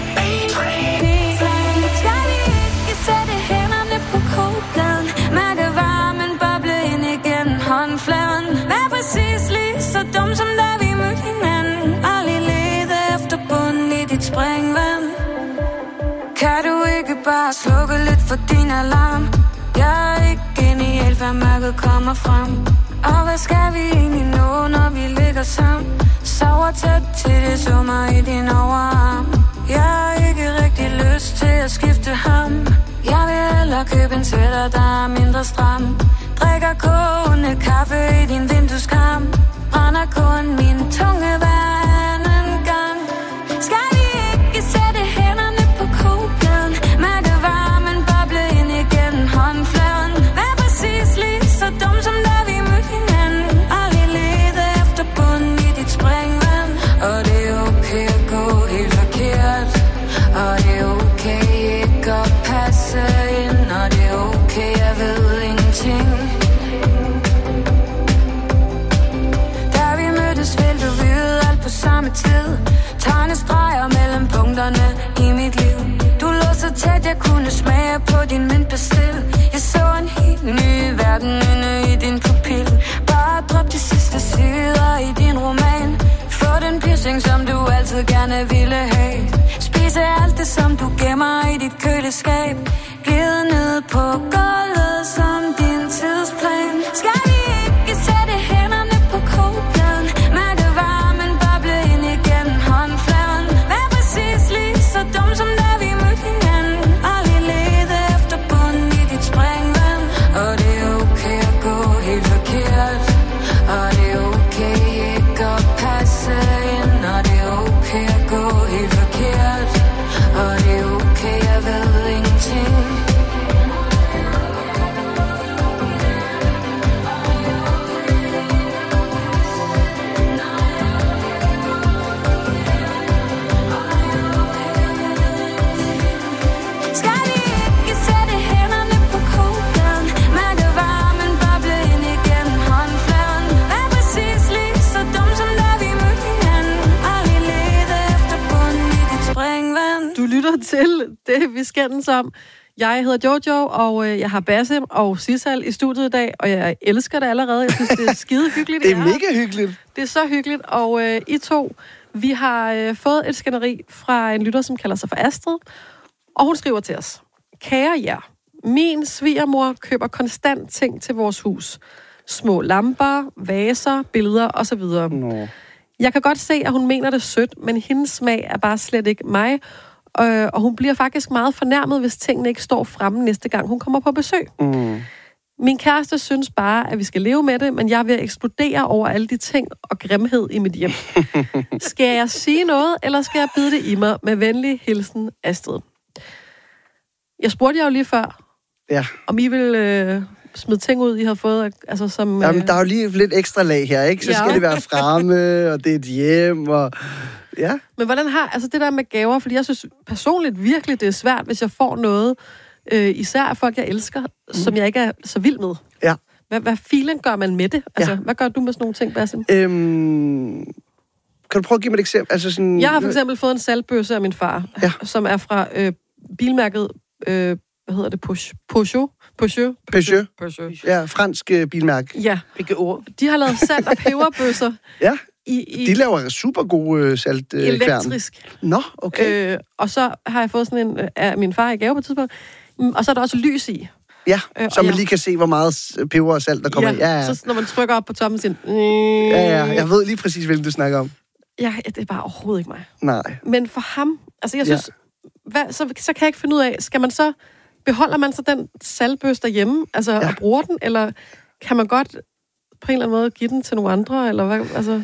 Skal vi ikke sætte hænderne på kogepladen? Mærke varmen boble ind igennem håndfladen. Vær præcis lige så dum som da vi mødte hinanden. Aldrig lede efter bunden i dit springvand. Kan du ikke bare slukke lidt for din alarm? Jeg er ikke genial, før mørket kommer frem. Og hvad skal vi egentlig nå, når vi ligger sammen? Sover tæt til det summer i din overarm. Jeg har ikke rigtig lyst til at skifte ham. Jeg vil hellere købe en sweater, der er mindre stram. Drikker kogende kaffe i din vindueskarm. Brænder kun min tunge hver anden gang. Skal vi ikke sætte hænderne på kogepladen? Mærke varmen boble ind igennem håndfladen. Vær præcis lige så dum som da vi mødte hinanden. Aldrig lede efter bunden i dit springvand. Og det er okay at gå helt forkert. Og det er okay ikke at passe ind. Og det er okay, jeg ved ingenting. Da vi mødtes, ville du vide alt på samme tid. Tegne streger mellem punkterne i mit liv. Du lå så tæt, jeg kunne smage på din mintpastil. Jeg så en helt ny verden inde i din pupil. Bare drop de sidste sider i din roman. Få den piercing, som du altid gerne ville have. Spise alt det, som du gemmer i dit køleskab. Glide ned på gulvet som din tidsplan. Skal vi ikke sætte hænderne på kogepladen? Mærke varmen boble ind igennem håndfladen. Vær præcis lige så dum som da vi mødte hinanden. Aldrig lede efter bunden i dit springvand. Og det er okay at gå helt forkert. Og det er okay ikke at passe ind. Og det er okay at gå helt forkert. Og det er okay, jeg ved ingenting. Skal vi ikke sætte hænderne på kogepladen? Mærke varmen boble ind igennem håndfladen. Vær præcis lige så dum som da vi mødte hinanden. Aldrig lede efter bunden i dit springvand. Du lytter til det, vi skændes om. Jeg hedder Jojo, og øh, jeg har Basse og Sissal i studiet i dag, og jeg elsker det allerede. Jeg synes, det er skide hyggeligt. Det er mega hyggeligt. Det er så hyggeligt, og øh, I to, vi har øh, fået et skænderi fra en lytter, som kalder sig for Astrid, og hun skriver til os. Kære jer, min svigermor køber konstant ting til vores hus. Små lamper, vaser, billeder osv. Nå. Jeg kan godt se, at hun mener det sødt, men hendes smag er bare slet ikke mig, øh, og hun bliver faktisk meget fornærmet, hvis tingene ikke står fremme næste gang, hun kommer på besøg. Mm. Min kæreste synes bare, at vi skal leve med det, men jeg vil eksplodere over alle de ting og grimhed i mit hjem. Skal jeg sige noget, eller skal jeg bide det i mig? Med venlig hilsen, Astrid. Jeg spurgte jer jo lige før, ja. om I vil øh, smide ting ud, I har fået, altså som... Øh... Jamen, der er jo lige lidt ekstra lag her, ikke? Så ja. skal det være fremme, og det er et hjem, og... Ja. Men hvordan har... Altså det der med gaver, fordi jeg synes personligt virkelig, det er svært, hvis jeg får noget, øh, især af folk, jeg elsker, mm. som jeg ikke er så vild med. Ja. Hvad, hvad filen gør man med det? Altså, ja. hvad gør du med sådan nogle ting, Basim? Øhm... Kan du prøve at give mig et eksempel? Altså sådan... Jeg har for eksempel fået en salgbøsse af min far, ja. som er fra øh, bilmærket... Øh, hvad hedder det? Push, Peugeot? Peugeot? Peugeot. Peugeot. Ja, fransk øh, bilmærke. Ja. Hvilke ord? De har lavet salt- og peberbøsser. Ja. I, i... De laver super gode øh, salt øh, elektrisk. Nå, okay. Øh, og så har jeg fået sådan en øh, af min far i gave på et tidspunkt. Og så er der også lys i. Ja, øh, så man jeg... lige kan se, hvor meget peber og salt, der kommer ja, i. Ja, ja. Så når man trykker op på toppen, siger mm, ja, ja, jeg ved lige præcis, hvilken du snakker om. Ja, det er bare overhovedet ikke mig. Nej. Men for ham, altså jeg synes, ja. hvad, så, så kan jeg ikke finde ud af, skal man så, beholder man så den salgbøs derhjemme, altså ja. og bruger den, eller kan man godt på en eller anden måde give den til nogle andre, eller hvad, altså...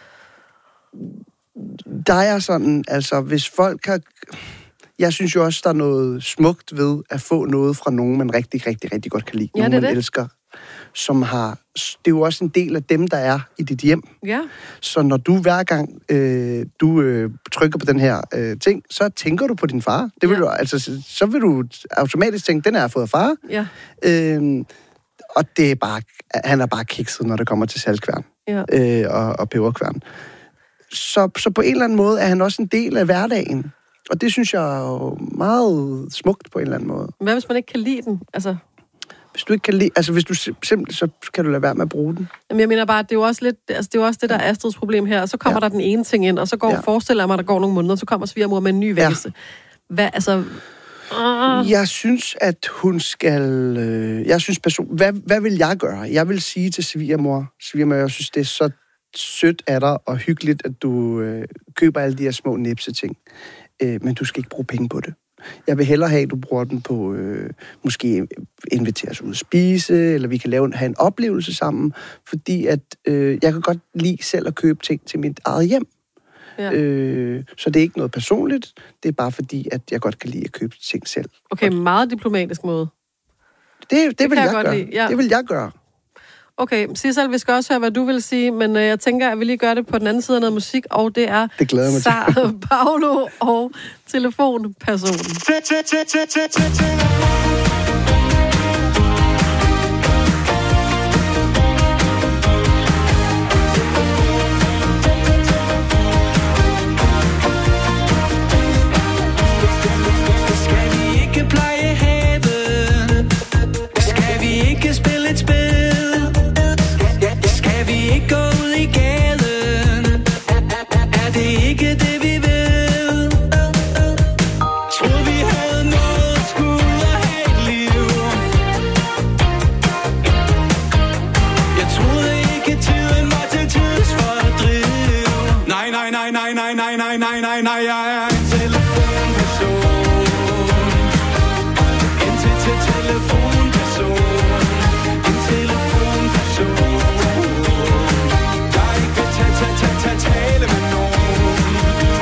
Der er sådan, altså, hvis folk har... Jeg synes jo også, der er noget smukt ved at få noget fra nogen, man rigtig, rigtig, rigtig godt kan lide. Ja, nogen, man det. elsker. Som har... Det er jo også en del af dem, der er i dit hjem. Ja. Så når du hver gang øh, du øh, trykker på den her øh, ting, så tænker du på din far. Det vil ja. du, altså, så, så vil du automatisk tænke, den har jeg fået af far. Ja. Øh, og det er bare... Han er bare kikset, når det kommer til salgskværn. Ja. Øh, og, og peberkværn. Så, så på en eller anden måde er han også en del af hverdagen. og det synes jeg er jo meget smukt på en eller anden måde. Hvad hvis man ikke kan lide den? Altså... Hvis du ikke kan lide, altså hvis du simpelthen, så kan du lade være med at bruge den. Jamen jeg mener bare, det er jo også lidt, altså det er jo også det, der er Astrids problem her. Og så kommer ja. der den ene ting ind, og så går, ja. forestiller jeg mig, der går nogle måneder, så kommer svigermor med en ny vase. Ja. Hvad, altså... Uh... Jeg synes, at hun skal... Øh, jeg synes person... Hvad, hvad vil jeg gøre? Jeg vil sige til svigermor, svigermor, jeg synes, det er så sødt af dig og hyggeligt, at du øh, køber alle de her små nipse ting. Øh, men du skal ikke bruge penge på det. Jeg vil hellere have, at du bruger den på øh, måske invitere os ud at spise, eller vi kan lave, have en oplevelse sammen, fordi at øh, jeg kan godt lide selv at købe ting til mit eget hjem. Ja. Øh, så det er ikke noget personligt, det er bare fordi, at jeg godt kan lide at købe ting selv. Okay, meget diplomatisk måde. Det, det, det vil jeg, jeg gøre. Ja. Det vil jeg gøre. Okay, Sissel, vi skal også høre, hvad du vil sige, men øh, jeg tænker, at vi lige gør det på den anden side af noget musik, og det er det glæder mig Sar Paulo og telefonpersonen. Skal vi ikke pleje haven? Skal vi ikke spille et spil? Skal vi ikke gå ud i gaden? Er det ikke det, vi vil? Troede vi havde noget at skulle have et liv. Jeg troede ikke tiden var til tidsfordriv. Nej, nej, nej, nej, nej, nej, nej, nej, nej, nej, jeg er en telefonperson. En til til telefonperson. En telefonperson. Tale med nogen.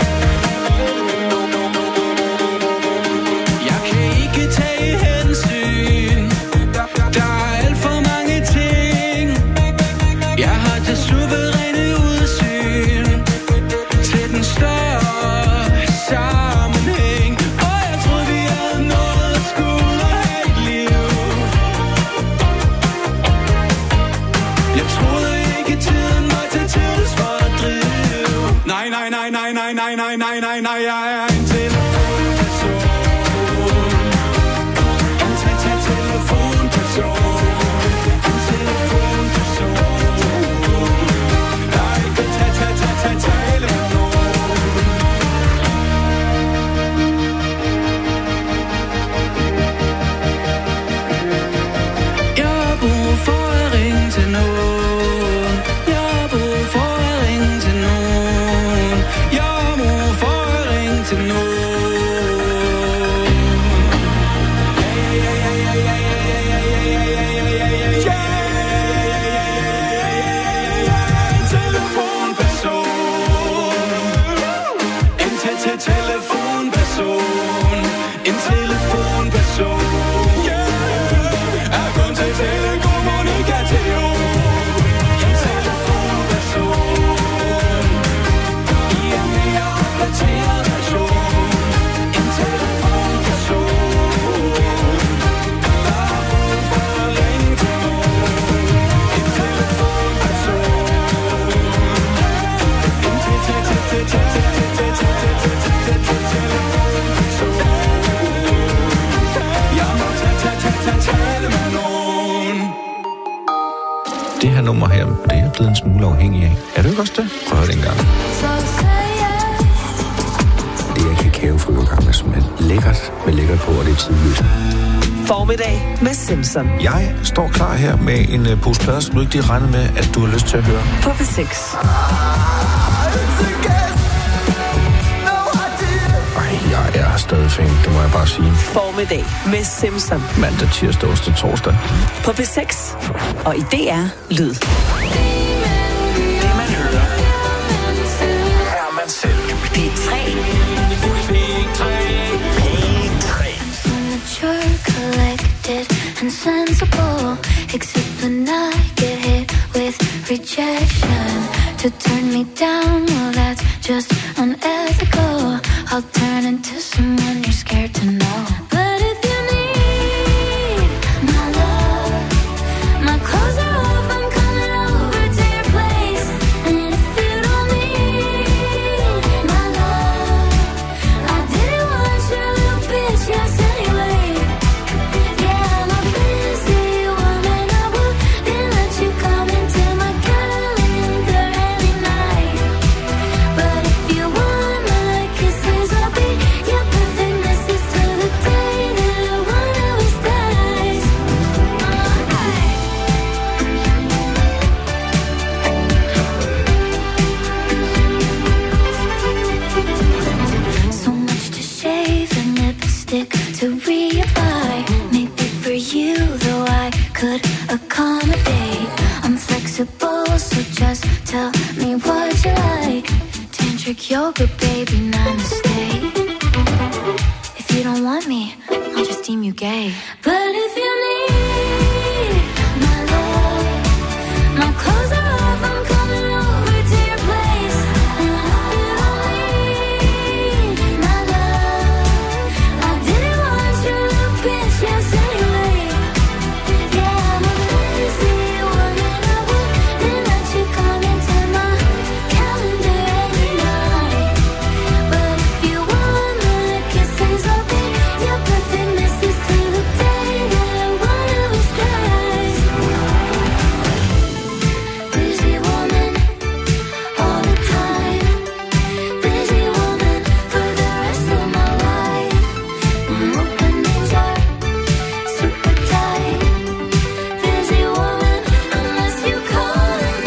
Jeg kan ikke tage hensyn. Der er alt for mange ting. Jeg har det suveræne udsyn til den større sammenhæng. Og jeg troede vi havde noget at skulle have et liv. Jeg troede ikke tiden var til tidsfordriv. Nej, nej, nej, nej, nej, nej, nej, nej, nej, nej, jeg er en telefonperson. En telefonperson. En telefonperson. Jeg ikke tage, tage, tage, tage, tale med nogen. Jeg har brug for at ringe til nogen. Jeg har brug for at ringe til nogen. Jeg har brug for at ringe til nogen. Telefonperson. En telefonperson. Er kun til telekommunikation. En telefonperson. I en mere opdateret version. En telefonperson. Der har brug for at ringe til nogen. En telefonperson. En Det her nummer her, det er jeg blevet en smule afhængig af. Er du ikke også det? Prøv det en gang. Det er kakaofrøkerne, som er lækkert med lækkert på, og det er tidløst. Formiddag med Simpson. Jeg står klar her med en uh, pose plader, som du ikke lige regnede med, at du har lyst til at høre. På P seks. Jeg er stadig fan, det må jeg bare sige. Formiddag med Simpson. Mandag, tirsdag, onsdag, torsdag. På P seks. Og i D R Lyd. Det man hører, er man selv. P tre. P tre. P tre. Mature, collected, and sensible. Except when I get hit with rejection. To turn me down, well that's just unethical. I'll turn into someone you're scared to know. But if you need my love, my clothes are off, I'm coming over to your place. And if you don't need my love, I did it just tell me what you like. Tantric yoga, baby, namaste. If you don't want me, I'll just deem you gay. But if you need my love, my clothes are off, I'm coming over to your place. And if you don't need my love, I didn't want your little bitch, yes, anyway. Yeah, I'm a busy woman, I wouldn't let you come into my calendar any night. But if you want my kisses, I'll be your perfect missus till the day that one of us dies. Busy woman, all the time. Busy woman for the rest of my life. My openings are super tight. Busy woman, unless you call it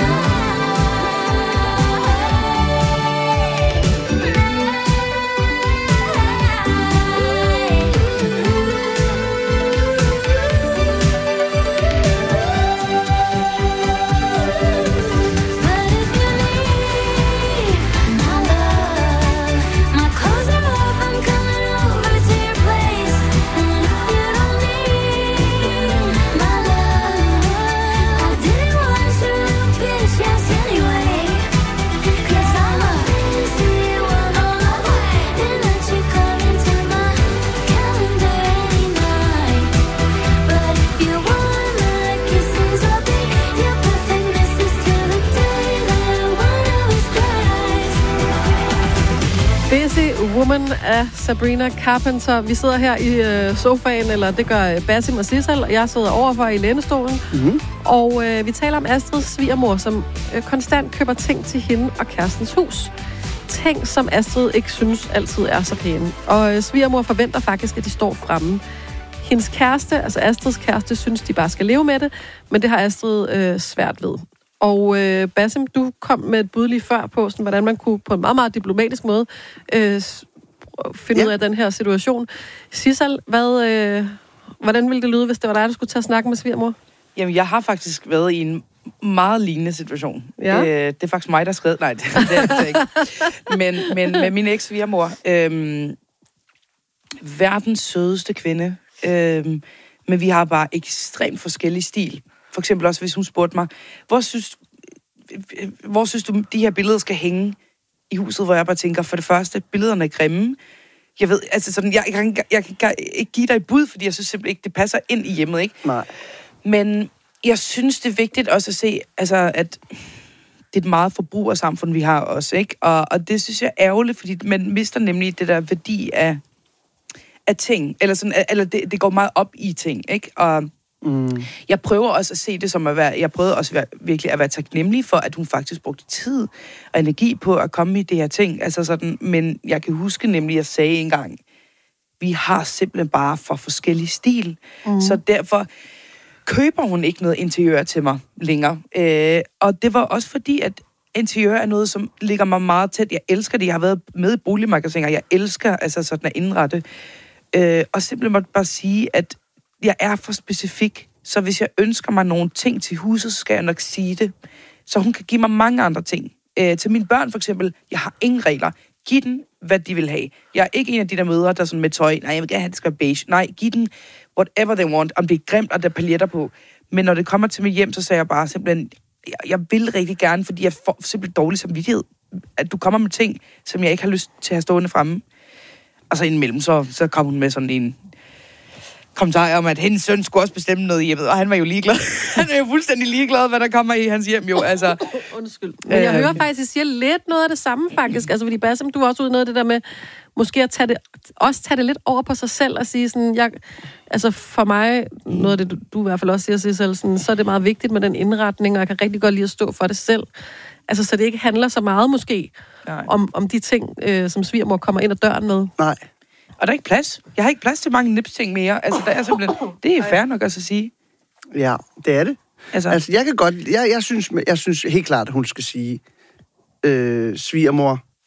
my clothes are off, I'm coming over to your place. And if you don't need my love, I didn't want your little bitch, yes, anyway. 'Cause I'm a busy woman, I wouldn't let you come into my calendar any night. But if you want my kisses, I'll be your perfect missus till the day that one of us dies. Busy Woman af Sabrina Carpenter. Vi sidder her i øh, sofaen, eller det gør Basim og Sissel, og jeg sidder overfor i lænestolen. Mm-hmm. Og øh, vi taler om Astrids svigermor, som øh, konstant køber ting til hende og kærestens hus. Ting, som Astrid ikke synes altid er så pæne. Og øh, svigermor forventer faktisk, at de står fremme. Hendes kæreste, altså Astrids kæreste, synes, de bare skal leve med det, men det har Astrid øh, svært ved. Og øh, Basim, du kom med et bud lige før på, sådan, hvordan man kunne på en meget, meget diplomatisk måde øh, s- finde ja. ud af den her situation. Sissel, hvad, øh, hvordan ville det lyde, hvis det var dig, der skulle tage snakken med svigermor? Jamen, jeg har faktisk været i en meget lignende situation. Ja. Øh, det er faktisk mig, der skrev. Nej, det, det er det ikke. Men, men med min eks-svigermor. Øhm, verdens sødeste kvinde. Øhm, men vi har bare ekstremt forskellig stil. For eksempel også, hvis hun spurgte mig, hvor synes, hvor synes du, de her billeder skal hænge i huset, hvor jeg bare tænker, for det første, billederne er grimme. Jeg ved, altså sådan, jeg, jeg, kan, jeg kan ikke give dig et bud, fordi jeg synes simpelthen ikke, det passer ind i hjemmet, ikke? Nej. Men jeg synes, det er vigtigt også at se, altså, at det er et meget forbrugersamfund, vi har også, ikke? Og, og det synes jeg er ærgerligt, fordi man mister nemlig det der værdi af, af ting, eller, sådan, eller det, det går meget op i ting, ikke? Og Mm. jeg prøver også at se det som at være, jeg prøvede også at være, virkelig at være taknemmelig for, at hun faktisk brugte tid og energi på at komme i det her ting, altså sådan, men jeg kan huske nemlig, at jeg sagde engang, vi har simpelthen bare for forskellig stil, mm. så derfor køber hun ikke noget interiør til mig længere. Øh, og det var også fordi, at interiør er noget, som ligger mig meget tæt. Jeg elsker det. Jeg har været med i boligmagasiner. Jeg elsker altså sådan at indrette. Øh, og simpelthen måtte bare sige, at jeg er for specifik. Så hvis jeg ønsker mig nogle ting til huset, så skal jeg nok sige det. Så hun kan give mig mange andre ting. Øh, til mine børn for eksempel, jeg har ingen regler. Giv den, hvad de vil have. Jeg er ikke en af de der mødre, der sådan med tøj. Nej, jeg vil gerne have, det skal være beige. Nej, giv den whatever they want. Om det er grimt, og der er paljetter på. Men når det kommer til mit hjem, så sagde jeg bare simpelthen, jeg, jeg vil rigtig gerne, fordi jeg får simpelthen dårlig samvittighed, at du kommer med ting, som jeg ikke har lyst til at have stående fremme. Og så indimellem, så, så kom hun med sådan en kommentar om, at hendes søn skulle også bestemme noget i hjemmet, og han var jo ligeglad. Han er jo fuldstændig ligeglad, hvad der kommer i hans hjem, jo, altså. Undskyld. Men jeg hører faktisk, at I siger lidt noget af det samme, faktisk. Altså, fordi Basim, du var også ude noget af det der med, måske at tage det, også tage det lidt over på sig selv, og sige sådan, jeg, altså for mig, noget af det, du, du i hvert fald også siger, Sissel, sådan, så er det meget vigtigt med den indretning, og jeg kan rigtig godt lide at stå for det selv. Altså, så det ikke handler så meget, måske, om, om de ting, øh, som svigermor kommer ind ad døren med. Nej. Og der er ikke plads. Jeg har ikke plads til mange nipsting mere. Altså, der er simpelthen, det er fair nok også at sige. Ja, det er det. Altså, altså jeg kan godt, jeg, jeg, synes, jeg synes helt klart, at hun skal sige, øh, svigermor,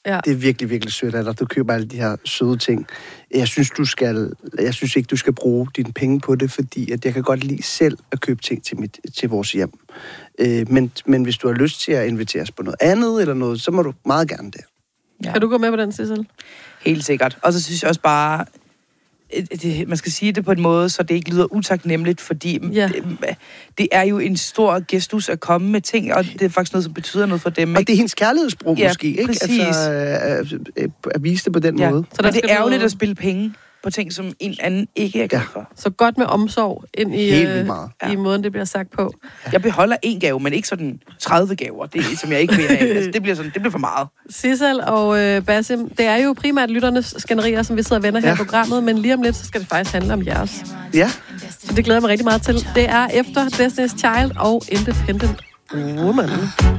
Ja. Det er virkelig, virkelig sødt af dig. Du køber alle de her søde ting. Jeg synes, du skal, jeg synes ikke, du skal bruge dine penge på det, fordi at jeg kan godt lide selv at købe ting til, mit, til vores hjem. Øh, men, men hvis du har lyst til at invitere os på noget andet eller noget, så må du meget gerne det. Ja. Kan du gå med på den, Sissel? Helt sikkert. Og så synes jeg også bare, det, man skal sige det på en måde, så det ikke lyder utaknemmeligt, fordi ja. det, det er jo en stor gestus at komme med ting, og det er faktisk noget, som betyder noget for dem. Ikke? Og det er hendes kærlighedssprog ja, måske, ikke? Præcis. Altså, at, at vise det på den ja. måde. Så der det er ærgerligt at spille penge på ting, som en anden ikke er glad for. Ja. Så godt med omsorg ind i, øh, ja. i måden, det bliver sagt på. Jeg beholder en gave, men ikke sådan tredive gaver, det er, som jeg ikke vil have. Altså, det, bliver sådan, det bliver for meget. Sissel og øh, Basim, det er jo primært lytternes skænderier, som vi sidder og vender ja. her i programmet, men lige om lidt, så skal det faktisk handle om jeres. Ja. Så det glæder jeg mig rigtig meget til. Det er efter Destiny's Child og Independent Woman.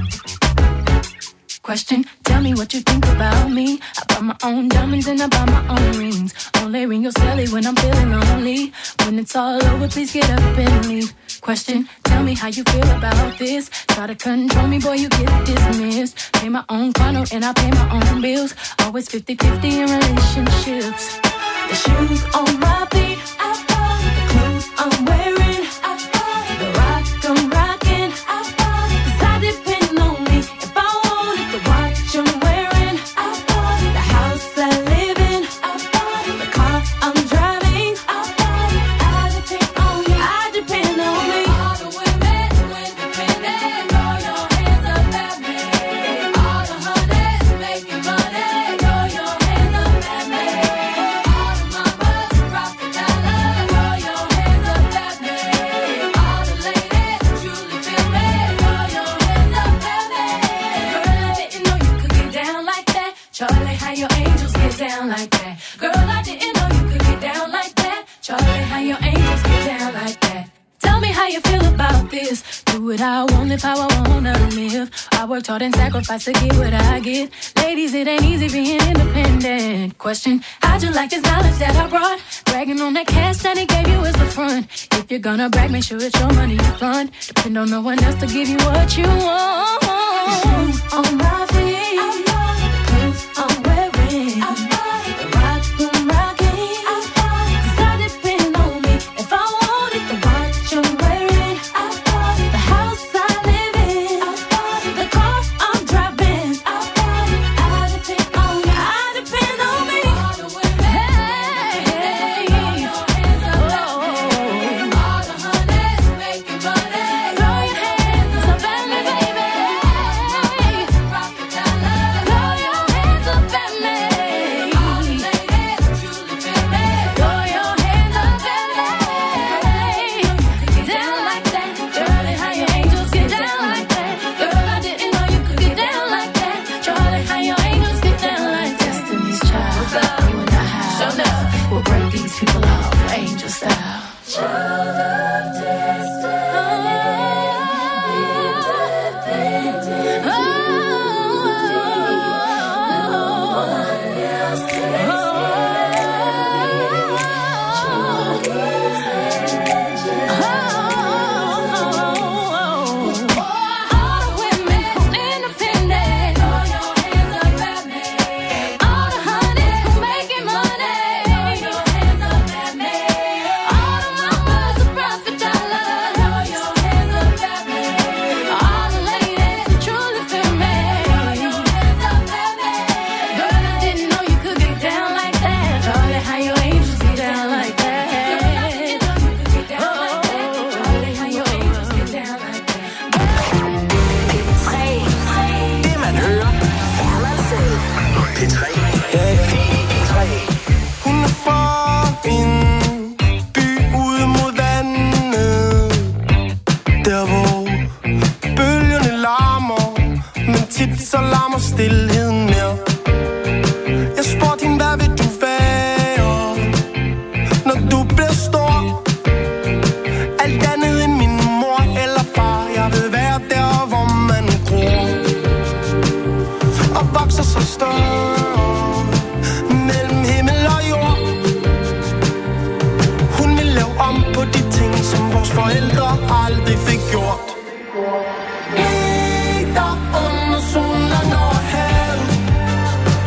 Question, tell me what you think about me. I buy my own diamonds and I buy my own rings. Only ring your celly when I'm feeling lonely. When it's all over, please get up and leave. Question, tell me how you feel about this. Try to control me, boy, you get dismissed. Pay my own condo and I pay my own bills. Always fifty-fifty in relationships. The shoes on my feet, I buy. The clothes I'm wearing, I buy. The rock I'm rocking, I buy. 'Cause I depend on me. If I want it, the watch I'm wearing, I buy. The house I live in, I buy. The car I'm driving, I buy. I depend on me, I depend on me. All the women who independent, throw your hands up at me. All the honeys making money, throw your hands up at me. All the mamas who rock the dollar, throw your hands up at me. All the ladies who truly feel me, throw your hands up at me. Girl, I didn't know you could get down like that. Charlie, how your angels get down like that. Girl, I didn't know you could get down like that. Charlie, how your angels get down like that. Tell me how you feel about this. Do what I want, live how I wanna live. I worked hard and sacrificed to get what I get. Ladies, it ain't easy being independent. Question, how'd you like this knowledge that I brought? Bragging on that cash that he gave you as the front. If you're gonna brag, make sure it's your money you fund. Depend on no one else to give you what you want. The shoes on my feet, I buy. The clothes I'm wearing, I buy. The rock I'm rocking, I buy. 'Cause I depend on me. If I want it, the watch I'm wearing, I buy. The house I live in, I buy. The car I'm driving, I buy. I depend on me, I depend on me. All the women, hey, throw your hands up at me. All the honeys making money, throw your hands up at me, baby. Rock the dollar, throw your hands up at me. All the ladies who truly feel me, throw your hands up at me. Get down like that, Charlie, how your angels get down like that. Girl, I didn't know you could get down like that. Charlie, how your angels get down like that. Destiny's Child, you and I have, we'll break these people off, angel style. Child of destiny, independent. No one else can all the women who independent, throw your hands up at me. All the honeys who making money, throw your hands up at me. All the mamas who profit dollar, throw your hands up at me. All the ladies who truly feel me, throw your hands up at me. Girl, I didn't know you could get down like that. Charlie, how your angels get down like that. Charlie, how your angels get down like that. Det man hører, er man selv. P tre. P tre. Hun er fra en by ude mod vandet. Der hvor bølgerne larmer, men tit så larmer stilheden mere. Jeg spurgte hende, hvad vil du være, når du bliver stor? Alt andet end min mor eller far. Jeg vil være der, hvor man gror og vokser så større mellem himmel og jord. Hun vil lave om på de ting, som vores forældre aldrig fik gjort. Ikke der under solen og havet.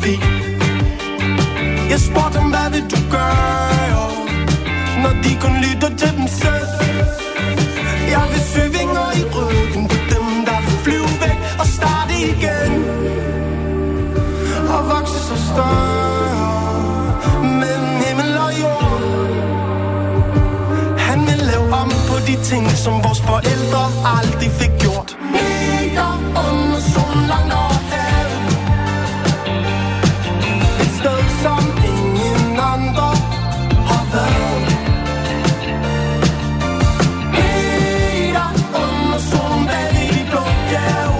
forbi. Jeg spurgte dem, hvad vil du gøre, når de kun lytter til dem selv. Jeg vil søge vinger i ryggen på dem, der vil flyve væk og starte igen. Og vokse så større mellem himmel og jord. Han vil lave om på de ting, som vores forældre aldrig fik gjort. Meter under solen langt over havet. Et sted, som ingen andre har været. Meter under solen bag de blå bjerge.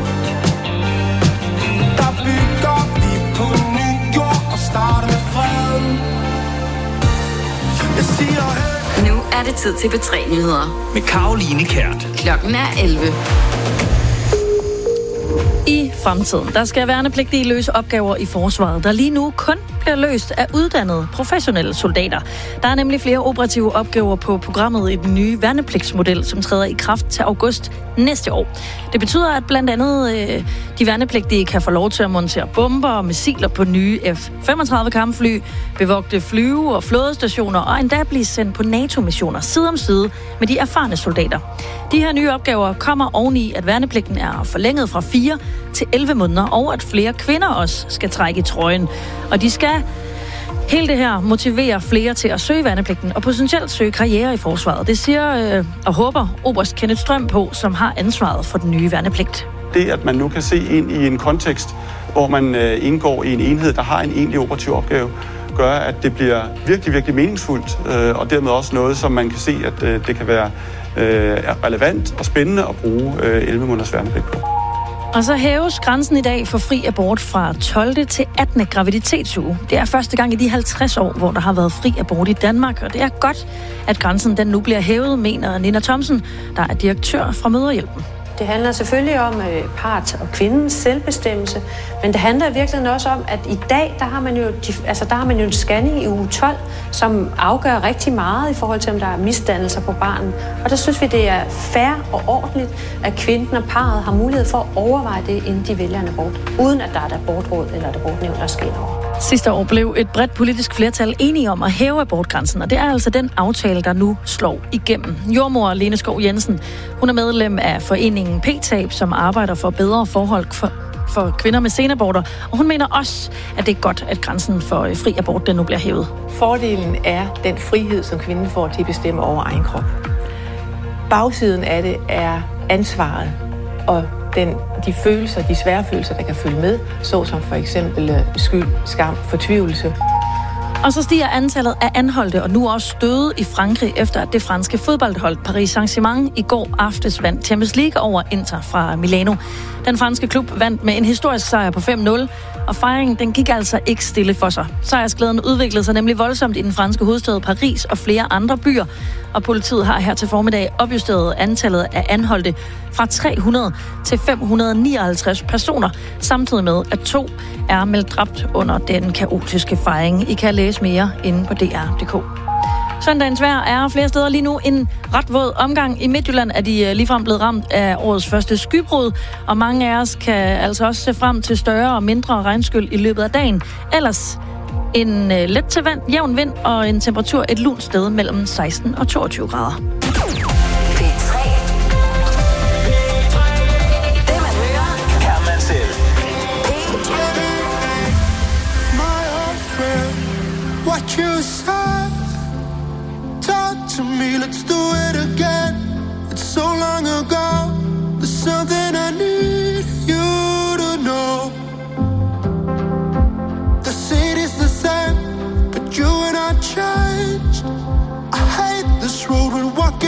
Der bygger vi på ny jord og starter med freden. Jeg siger hey. Nu er det tid til B tre Nyheder. Med Karoline Kjært. Klokken er elleve. I fremtiden, der skal værnepligtige løse opgaver i forsvaret, der lige nu kun bliver løst af uddannede, professionelle soldater. Der er nemlig flere operative opgaver på programmet i den nye værnepligtsmodel, som træder i kraft til august næste år. Det betyder, at blandt andet øh, de værnepligtige kan få lov til at montere bomber og missiler på nye F femogtredive kampfly, bevogte flyve- og flådestationer og endda blive sendt på NATO-missioner side om side med de erfarne soldater. De her nye opgaver kommer oveni, at værnepligten er forlænget fra fire til elleve måneder, og at flere kvinder også skal trække i trøjen. Og de skal hele det her motivere flere til at søge værnepligten og potentielt søge karriere i forsvaret. Det siger øh, og håber oberst Kenneth Strøm på, som har ansvaret for den nye værnepligt. Det, at man nu kan se ind i en kontekst, hvor man øh, indgår i en enhed, der har en egentlig operativ opgave, gør, at det bliver virkelig, virkelig meningsfuldt, øh, og dermed også noget, som man kan se, at øh, det kan være øh, relevant og spændende at bruge øh, elleve måneders værnepligt på. Og så hæves grænsen i dag for fri abort fra tolvte til attende graviditetsuge. Det er første gang i de halvtreds år, hvor der har været fri abort i Danmark, og det er godt, at grænsen den nu bliver hævet, mener Nina Thomsen, der er direktør fra Mødrehjælpen. Det handler selvfølgelig om øh, part og kvindens selvbestemmelse, men det handler i virkeligheden også om, at i dag, der har man jo, de, altså, der har man jo en scanning i uge tolv, som afgør rigtig meget i forhold til, om der er misdannelser på barnet. Og der synes vi, det er fair og ordentligt, at kvinden og parret har mulighed for at overveje det, inden de vælger en abort, uden at der er et abortråd eller et abortnævn, der sker over. Sidste år blev et bredt politisk flertal enige om at hæve abortgrænsen, og det er altså den aftale, der nu slår igennem. Jordmor Lene Skov Jensen, hun er medlem af foreningen P-tab, som arbejder for bedre forhold for, for kvinder med senaborter, og hun mener også, at det er godt, at grænsen for fri abort den nu bliver hævet. Fordelen er den frihed, som kvinden får til at bestemme over egen krop. Bagsiden af det er ansvaret og den, de følelser, de svære følelser, der kan følge med, såsom for eksempel skyld, skam, fortvivlelse. Og så stiger antallet af anholdte og nu også døde i Frankrig, efter at det franske fodboldhold Paris Saint-Germain i går aftes vandt Champions League over Inter fra Milano. Den franske klub vandt med en historisk sejr på fem nul, og fejringen den gik altså ikke stille for sig. Sejrsglæden udviklede sig nemlig voldsomt i den franske hovedstad Paris og flere andre byer, og politiet har her til formiddag opjusteret antallet af anholdte fra tre hundrede til fem hundrede og nioghalvtreds personer, samtidig med, at to er meldt dræbt under den kaotiske fejring. I kan læse mere inde på D R punktum d k. Søndagens vejr er flere steder lige nu en ret våd omgang. I Midtjylland er de ligefrem blevet ramt af årets første skybrud, og mange af os kan altså også se frem til større og mindre regnskyld i løbet af dagen. Ellers en let til vand, jævn vind og en temperatur et lunt sted mellem seksten og toogtyve grader. What you said, talk to me, let's do it again. It's so long ago, there's something I need you to know. The city's the same, but you and I changed. I hate this road we're walking.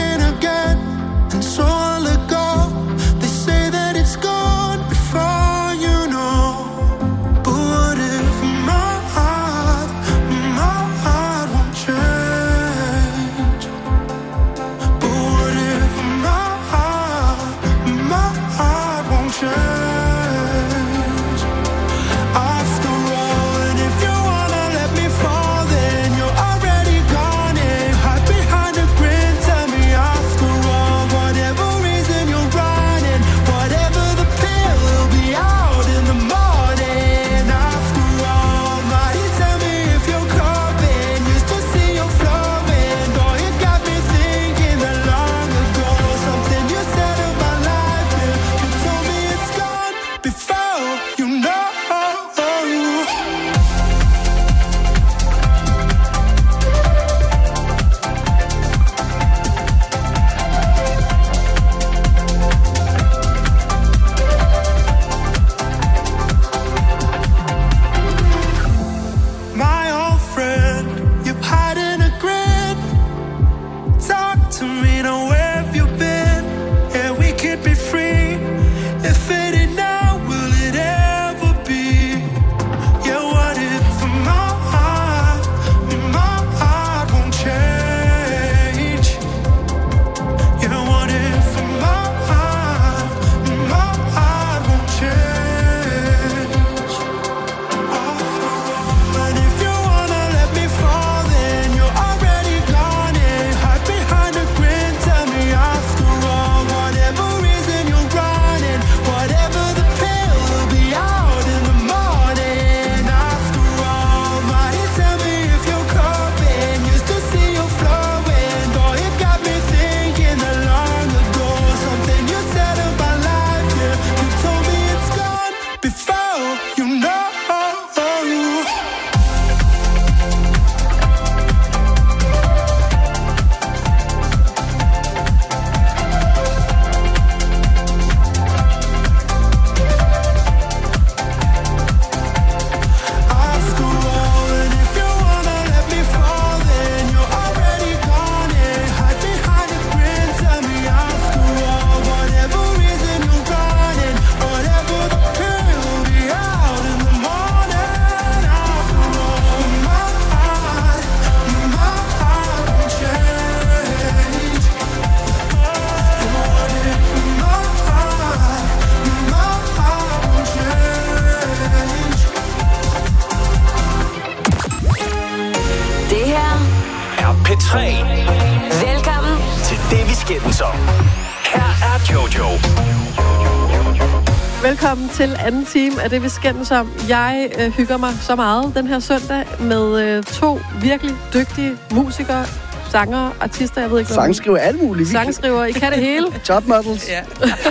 Velkommen til anden time af det, vi skændes om. Jeg øh, hygger mig så meget den her søndag med øh, to virkelig dygtige musikere, sanger, artister, jeg ved ikke hvad. Sangskriver alt muligt. Sangskriver, I kan det hele. Top models. Ja.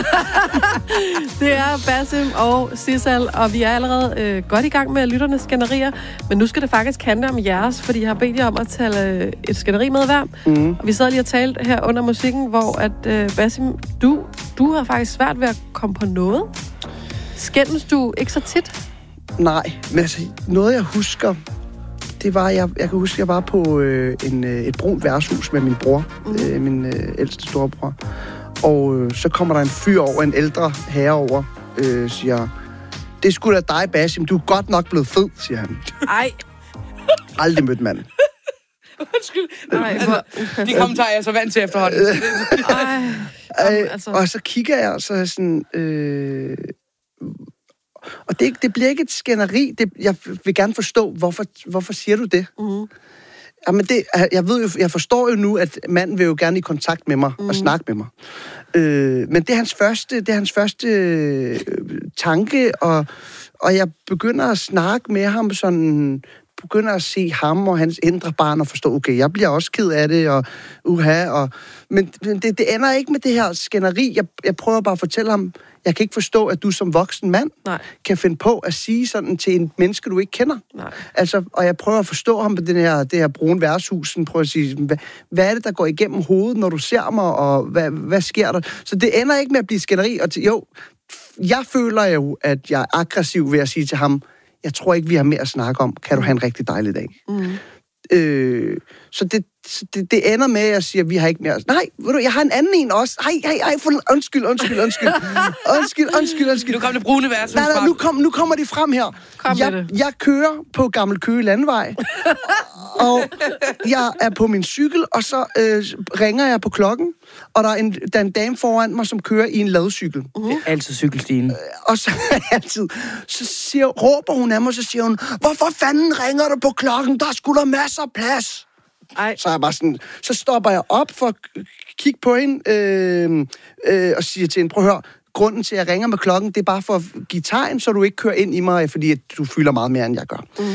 Det er Basim og Sissal, og vi er allerede øh, godt i gang med lytternes skænderier, men nu skal det faktisk handle om jeres, fordi jeg har bedt jer om at tage øh, et skænderi med hver. Mm. Og vi sad lige og talte her under musikken, hvor at øh, Basim, du, du har faktisk svært ved at komme på noget. Skændes du ikke så tit? Nej, men altså, noget jeg husker, det var, jeg, jeg kan huske, jeg var på øh, en, øh, et brunt værtshus med min bror, mm. øh, min øh, ældste storebror. Og øh, så kommer der en fyr over, en ældre herre over, øh, siger, det er sgu da dig, Basim, du er godt nok blevet fed, siger han. Ej. Aldrig mødt manden. Undskyld. Nej, hvor... De kommentarer er jeg så vant til efterhånden. Ej. Øh, altså. Og så kigger jeg, og så er jeg sådan... Øh, og det, det bliver ikke et skænderi. Det, jeg vil gerne forstå, hvorfor, hvorfor siger du det? Mm. Jamen det, jeg ved jo, jeg forstår jo nu, at manden vil jo gerne i kontakt med mig mm. og snakke med mig. Øh, men det er hans første, det er hans første øh, tanke, og, og jeg begynder at snakke med ham sådan, begynder at se ham og hans indre barn og forstå, okay, jeg bliver også ked af det, og uha, og, men det, det ender ikke med det her skænderi. Jeg, jeg prøver bare at fortælle ham, jeg kan ikke forstå, at du som voksen mand Nej. kan finde på at sige sådan til en menneske, du ikke kender. Nej. Altså, og jeg prøver at forstå ham på den her, det her brune værtshus, prøver at sige, hvad, hvad er det, der går igennem hovedet, når du ser mig, og hvad, hvad sker der? Så det ender ikke med at blive skænderi. Og til, jo, jeg føler jo, at jeg er aggressiv ved at sige til ham, jeg tror ikke, vi har mere at snakke om. Kan du have en rigtig dejlig dag? Mm. Øh, så det, det, det ender med, at jeg siger, at vi har ikke mere... Nej, ved du, jeg har en anden en også. Ej, ej, ej, for... undskyld, undskyld, undskyld. Undskyld, undskyld, undskyld. Nu kommer det brune værtshus nej, nej, nu, kom, nu kommer de frem her. Kom jeg, jeg kører på Gammel Køge Landvej, og jeg er på min cykel, og så øh, ringer jeg på klokken, og der er, en, der er en dame foran mig, som kører i en ladcykel. Uh-huh. Det er altid cykelstien. Øh, og så altid, så siger, råber hun af mig, så siger hun, hvorfor fanden ringer du på klokken? Der er sgu da masser af plads. Ej. Så, er jeg bare sådan, så stopper jeg op for at kigge på hende, øh, øh, og siger til hende, prøv at høre, grunden til, at jeg ringer med klokken, det er bare for at give tegn, så du ikke kører ind i mig, fordi at du fylder meget mere, end jeg gør. Mm.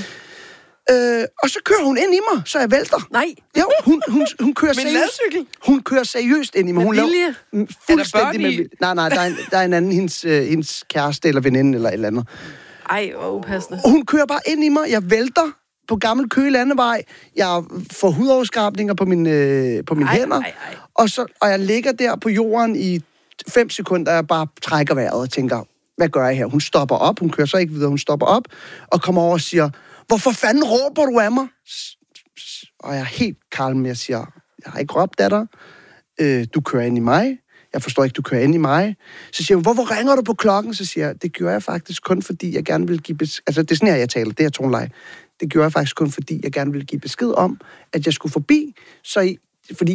Øh, og så kører hun ind i mig, så jeg vælter. Nej. Jo, hun, hun, hun kører Med seriøst. Hun kører seriøst ind i mig. Med hun vilje? Laver, fuldstændig med vilje. Nej, nej, der er en, der er en anden, hendes, øh, hendes kæreste eller veninde eller et eller andet. Ej, hvor upassende. Hun kører bare ind i mig, jeg vælter på Gammel Køge Landevej. Jeg får hudoverskrabninger på, min, øh, på mine ej, hænder. Ej, ej. Og, så, og jeg ligger der på jorden i fem sekunder, og jeg bare trækker vejret og tænker, hvad gør jeg her? Hun stopper op, hun kører så ikke videre, hun stopper op og kommer over og siger, hvorfor fanden råber du af mig? Og jeg er helt kalm, jeg siger, jeg har ikke råbt af dig. Øh, du kører ind i mig. Jeg forstår ikke, du kører ind i mig. Så siger hun, hvorfor ringer du på klokken? Så siger jeg, det gjorde jeg faktisk kun fordi, jeg gerne vil give besked. Altså, det er sådan her, jeg taler, det er toneleje. Det gjorde jeg faktisk kun fordi, jeg gerne ville give besked om, at jeg skulle forbi, så I, fordi